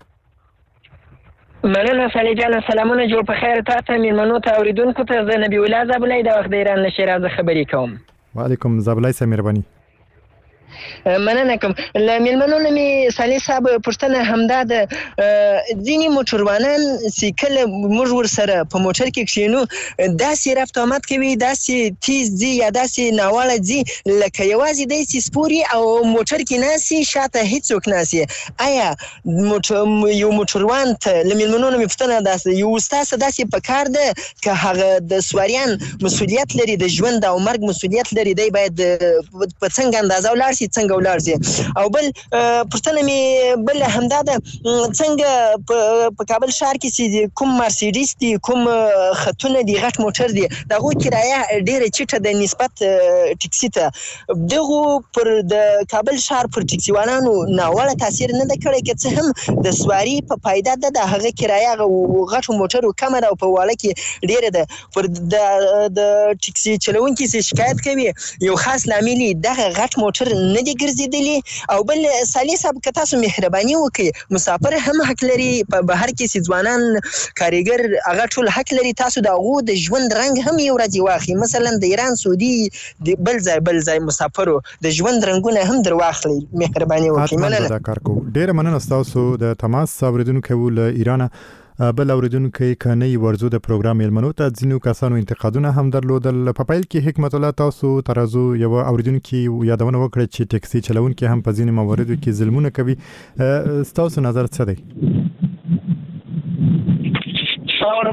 مننه صالح جان سلامونه جوړ په خیر تاسو میلمنو ته اوریدونکو ته زه نبی الله زابلای د وخت د ایران نشي راځه خبرې کوم. وعلیکم زابلای صاحب مهرباني. مننه کوم ل میلمنو می صالح صاحب پښتنه همدا د ځینی موټروانان چې کله موږ ور سره په موټر کې کښینو داسې رفت آمد کوي داسې تیز دي یا داسې ناواله دي لکه یوازې د سپوري او موټر کې ناسي شاته هیڅوک ناسي آیا یو موټروان ته ل میلمنو می پښتنه داسې یو استاد داسې په کار ده که هغه د سواریان مسولیت لري د ژوند او مرګ مسولیت لري دی باید په څنګه اندازه ولر څنګه ولرځي او بل پښتنه می بل همدا د څنګه په کابل ښار کې چې کوم مرسيډیز دي کوم خطونه دي غټ موټر دي دغه کرایه ډیره چټه د نسبت ټکسي ته دغه پر د کابل ښار پر ټکسیوالانو ناوړه تاثیر نه د کړی کې څه هم د سواری په فائدہ ده د هغه کرایه غټ موټر کم ده او په واله کې ډیره ده پر د د ټکسي چلونکي چې شکایت کوي یو خاص لامل دغه غټ موټر نه دي ګرځیدلی او بل صالح صاحب که تاسو مهرباني وکړئ مسافر هم حق لري په بهر کې چې ځوانان کاریګر هغه ټول حق لري تاسو د هغو د ژوند رنګ هم یو ورځ واخلئ مثلا د ایران سعودي د بل ځای بل ځای مسافرو د ژوند رنګونه هم در واخلئ مهرباني وکړئ مننه ډېر مننه تاسو د تماس اوریدونکو له ایران بل اوریدونکو کني ورزو د پروګرام ملمنو ته ځینو کسانو انتقادونه هم درلودل په پایل کې حکمت الله تاسو ترازو یو اوریدونکو یادونه وکړه چې ټکسي چلونکي هم په ځینو مواردو کې ظلمونه کوي تاسو نظر څه دی؟ اور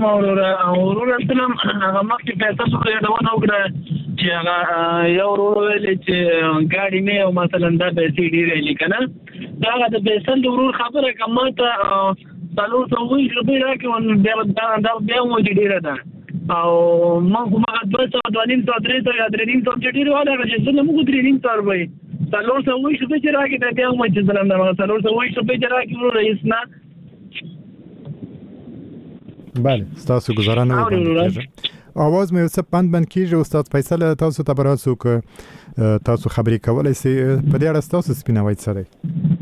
سلام اورور اورور سلام هغه مخکې په تاسو کې ډونه وکړه چې هغه یو ورور ویل چې ګاډي مې او مثلا دا به سي ډي ریلی کنه دا د بیسل ورور خبره کومه ته څلور سو وي روپۍ راکې بیا دا بیا مو ډیره ده او ما کومه دوه سو دوه نیم سو درې سو یا درې نیم سو چې ډیره ولا چې څنګه موږ درې نیم سو وي څلور سو وي چې راکې دا بیا مو چې ځلم دا څلور سو وي چې راکې ورور رئیس نه بله تاسو گزارانه وکړئ اواز مې څه پند بند کیږي استاد فیصل تاسو ته براسو ک تاسو خبرې کولای شئ په دې اړه تاسو سپینوي څه دی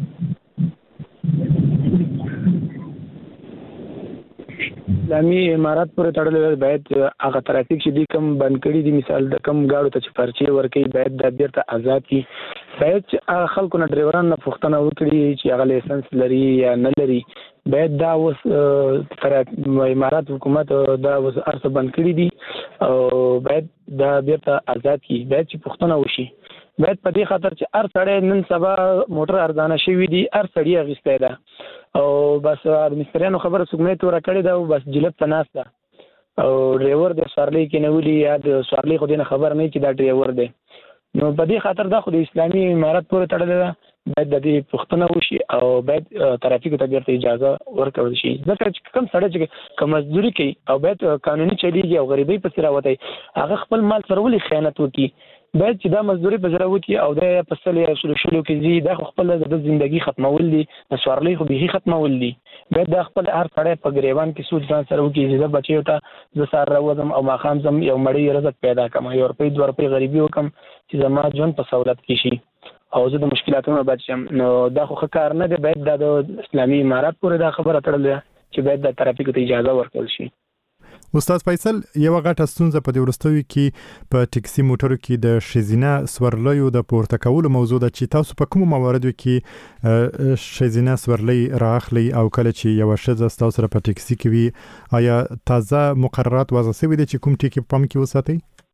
اسلامي امارات پورې تړلې باید هغه ترافیک چې دي کم بند کړي دي مثال د کم گاډو ته چې پرچې ورکړي باید د بیرته آزاد کی باید خلکو نه ډرایوران نه پوښتنه وکړي چې هغه لایسنس لري یا نه لري باید دا اوس تر امارات حکومت دا اوس ارڅ بند کړي دي او باید دا بیرته آزاد کی باید چې پوښتنه وشي باید په دې خاطر چې هر سړی نن سبا موټر ارزانه شوی دی هر سړی اغستی ده او بس د مستریانو خبره څومره توره کړې ده او بس جلب ته ناست ده او ډرایور د سوارلۍ کې نه ولي یا د سوارلۍ خو دې نه خبر نه چې دا ډرایور دی نو په دې خاطر دا خو د اسلامي امارات پورې تړلې ده باید د دې پوښتنه وشي او باید ترافیکو ته بیرته اجازه ورکړل شي ځکه چې کوم سړی چې کوم مزدوري کوي او باید قانوني چلیږي او غریبۍ پسې راوتی هغه خپل مال سره ولې خیانت وکړي باید چې دا مزدوري په زړه وکړي او د په سل یا شلو شلو کې ځي دا خپل د ژوندۍ ختمول دي د سوارلۍ خو بيخي ختمول دي باید دا خپل هر سړی په ګریوان کې سود ځان سره وکړي چې د بچیو ته زه سار راوځم او ماښام ځم یو مړی رزق پیدا کړم یو روپۍ دوه روپۍ غریبي وکړم چې زما ژوند په سہولت کې شي او زه د مشکلاتونو بچ شم نو دا خو ښه کار نه دی باید دا د اسلامي امارات پورې دا خبره تړلې چې باید د ترافیکو ته اجازه ورکړل شي استاد فیصل یو غټه ستونزه په دې ورستوي کې په ټیکسي موټرو کې د شزینه سورلیو د پورته کولو موضوع ده چې تاسو په کوم مواردو کې شزینه سورلی راخلی او کله چې یو شزه تاسو سره په ټیکسي کې وي آیا تازه مقررات وضع شوي دي چې کوم ټکی په پام کې وساتئ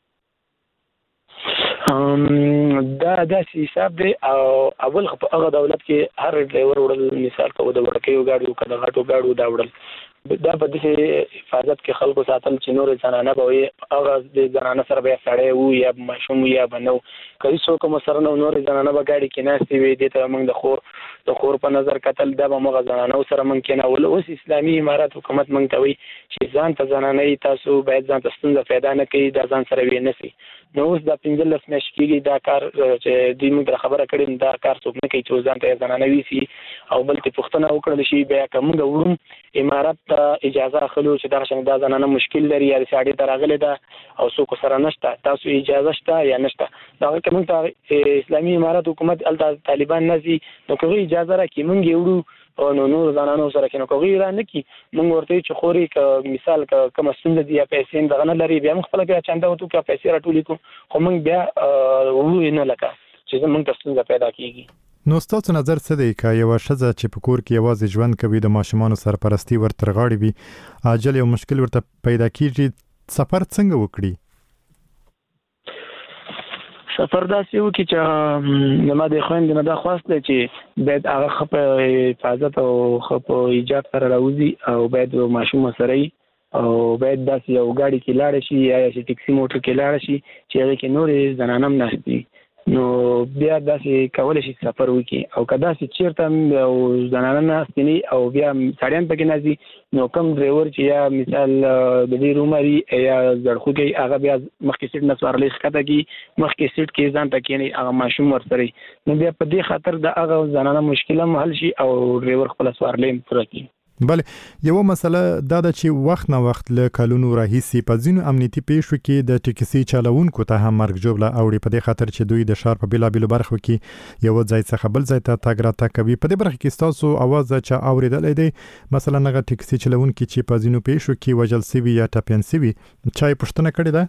دا داسې حساب دی او اول خو په هغه دولت کې هر ډرایور وړل مثال کوو د وړکیو ګاډیو که د غټو ګاډو دا وړل دا په دې حفاظت کې خلکو ساتل چې نور زنانه به وي هغه د زنانه سره به سړی وو یا ماشوم یا بنو کله څوک مو سره نور زنانه به ګاډي کې ناشتي وي د ته موږ د خور د خور په نظر کتل دا به موږ زنانه سره موږ کې نه ول اوس اسلامي امارات حکومت موږ ته وي چې ځان ته زنانه تاسو باید ځان ته ستونزه پیدا نه کړي دا ځان سره وي نه سي نو اوس د پنځلس میاشتې کېږي دا کار چې دوی موږ خبره کړې دا کار څوک نه کوي چې ځان ته زنانه وي سي او بل ته پوښتنه وکړل شي بیا کوم وروم امارات ته اجازه اخلو چې دا څنګه دا زنانه مشکل لري یا ساړي دراغله ده او څوک سره نشته تاسو اجازه شته یا نشته دا کوم ته اسلامي امارات حکومت ال طالبان نزي نو کوي اجازه راکې موږ یو او نو نور زنانو سره کې نو کوي را نه کی موږ ورته چې خوري ک مثال ک کوم ستونزه دی یا پیسې دغه نه لري بیا موږ خپل بیا چاندا وته ک پیسې راټولې کو خو موږ بیا وو نه لکه چې موږ ستونزه پیدا کیږي نو ستاسو نظر څه دی که یو شزه چې په کور کې یوازې ژوند کوي د ماشومانو سرپرستی ورته غاړي وي عاجل یو مشکل ورته پیدا کیږي سفر څنګه وکړي سفر داسې وکړي چې ما د خويندې نه دا خواست دی چې باید هغه ښه په حفاظت او ښه په ایجاب سره راوځي او باید ماشوم سره او باید داسې یو ګاډي کې لاړ شي یا چې ټیکسي موټر کې لاړ شي چې هغه کې نورې زنانه هم ناشتي نو بیا داسې کولای شي سفر وکړي او که داسې چېرته او زنانه ناستې نه او بیا سړیان پکې ناست وي نو کوم ډرایور چې یا مثال د ډېر عمر یا زړخوږی هغه بیا مخکې سیټ نه سوارلی ښکته کړي مخکې سیټ کې ځان ته کښېني هغه ماشوم ورسره نو بیا په دې خاطر د هغه زنانه مشکل هم حل شي او ډرایور خپله سوارلۍ هم پوره کړي بله یو مسله دا ده چې وخت نه وخت له کلونو راهیسې په ځینو امنیتي پیښو کې د ټیکسي چلوونکو ته هم مرګ ژوبله اوړي په دې خاطر چې دوی د ښار په بېلابېلو برخو کې یو ځای څخه بل ځای ته تګ راتګ کوي په دې برخه کې ستاسو اواز چا اورېدلی دی مثلا هغه ټیکسي چلوونکي چې په ځینو پیښو کې وژل سوي یا ټپیان سوي چا یې پوښتنه کړې ده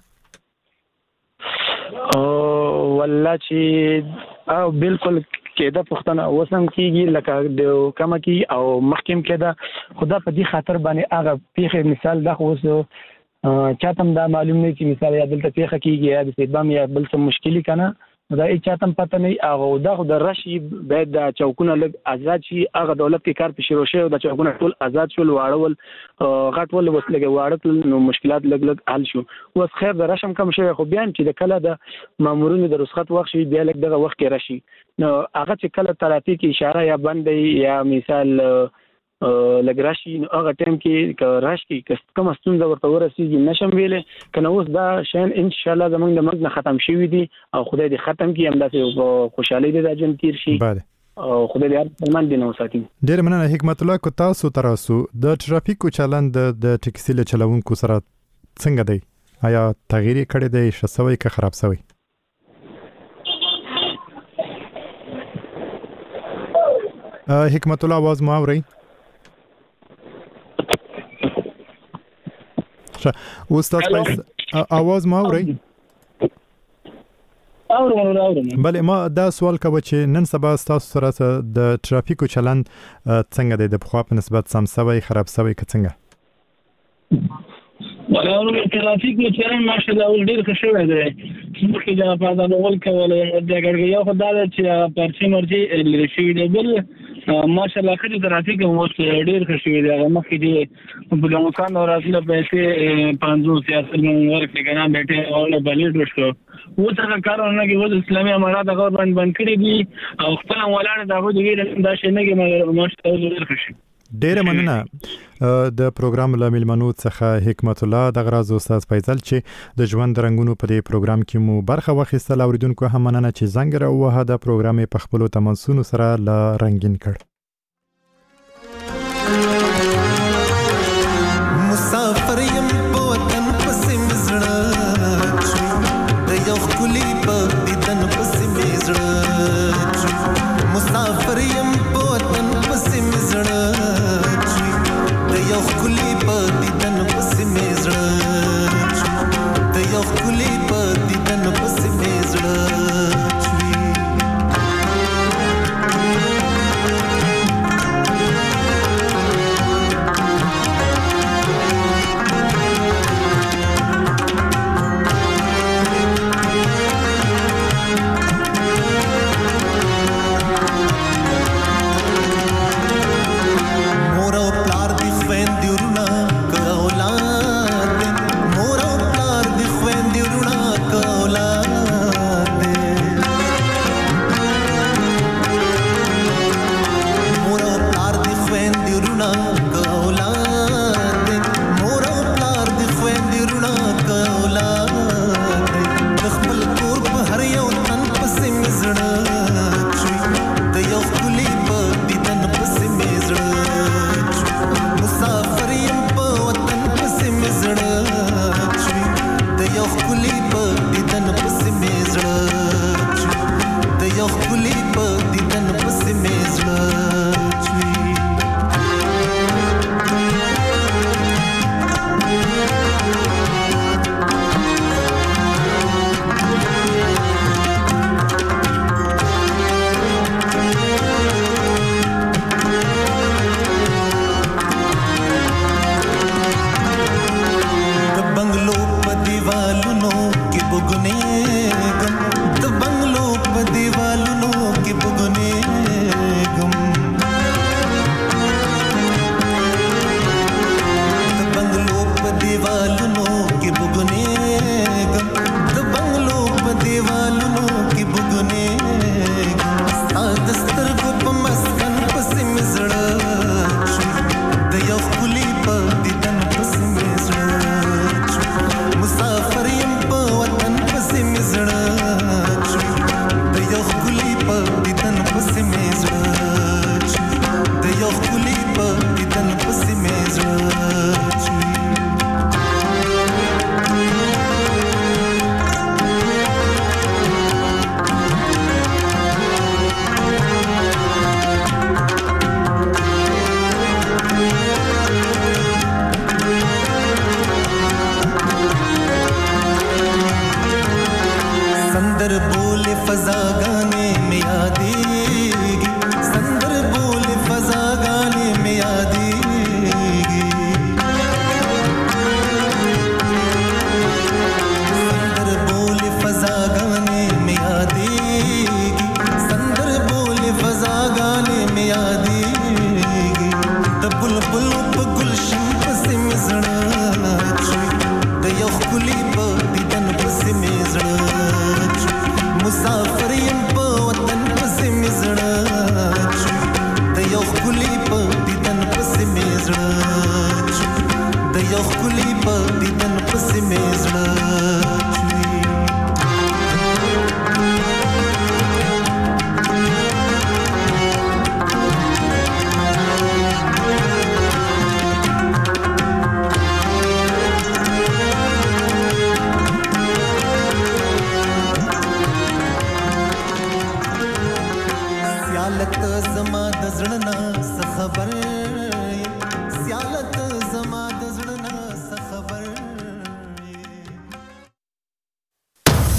والله چې او بالکل کېده پښتنه وسم کیږي لکه د کما کی او محکم کېده خدا په دې خاطر باندې هغه پیخه مثال دا خو چاته دا معلوم نه چې مثال یا دلته پیخه کیږي یا د سیبام یا بل څه مشکلی کنه دا هیڅ چاته پته نه او دا خو د رشي باید د چوکونه لږ آزاد شي. هغه دولت کې کار په شروع شي او د چوکونه ټول آزاد شول واړول غټول وس لګي واړل نو مشکلات لږ لږ حل شو. اوس خیر د رشم کم شوی خو بیان چې د کله د مامورینو د رخصت وخت شي بیا لږ دغه وخت کې راشي نو هغه چې کله ترافیک اشاره یا بندي یا مثال لږ راشي نو هغه ټایم کې راشي کې کوم ستونزه ورته ورسیږي نشم ویلې کنه اوس دا شین ان شاء الله زمونږ د مرګ نه ختم شي دي او خدای دې ختم کړي همداسې خوشحالي دې د جن تیر شي او خدای دې هر مسلمان دې نو ساتي. ډېر مننه حکمت الله کو تاسو تراسو د ټرافیکو چلند د ټیکسي له چلوونکو سره څنګه دی؟ آیا تغییر کړی دی شسوي که خراب شوی؟ حکمت الله आवाज مو اوري؟ اوس تاسو आवाज ما اوري؟ اورم اورم. بله ما دا سوال کوم چې نن سبا تاسو سره د ټرافیکو چلند څنګه دی د بخوا په نسبت سم سوي خراب سوي که څنګه؟ ولې ټرافیک نو چلند ماشاءالله ول ډیر ښه شوی دی. چې دا په دا ډول کول د ګړګي یو خدای چې پرچی مرجي لري شوی دی بل ماشاءالله خدای ټرافیک مو ډیر ښه شوی دی. هغه مخکې دی په لمکان راځله پیسې پنځوس یا سلمون ورکړي کنه بیٹه او بلې وشو و څنګه کارونه کې و اسلامي امارات هغه باندې بند کړی دي او خپل ولاړ دا غو دی دا شي نه کې ماشاءالله ډیر ښه شي. ډیره مننه د پروګرام لامل منو څخه حکمت الله د غراز استاد فیصل چې د ژوند رنگونو په دې پروګرام کې مو برخه واخیستل. اوریدونکو هم مننه چې زنګ را وه د پروګرام په خپل تماسونو سره لا رنگین کړ. مسافر یم په وطن پسې مزړه د یو خلی په دیدن پسې مزړه مسافر یم په وطن پسې مزړه یو خلی په دیدن پسې مزړه د یو خلی په دیدن پسې مزړه बोले फजा गाने में यादें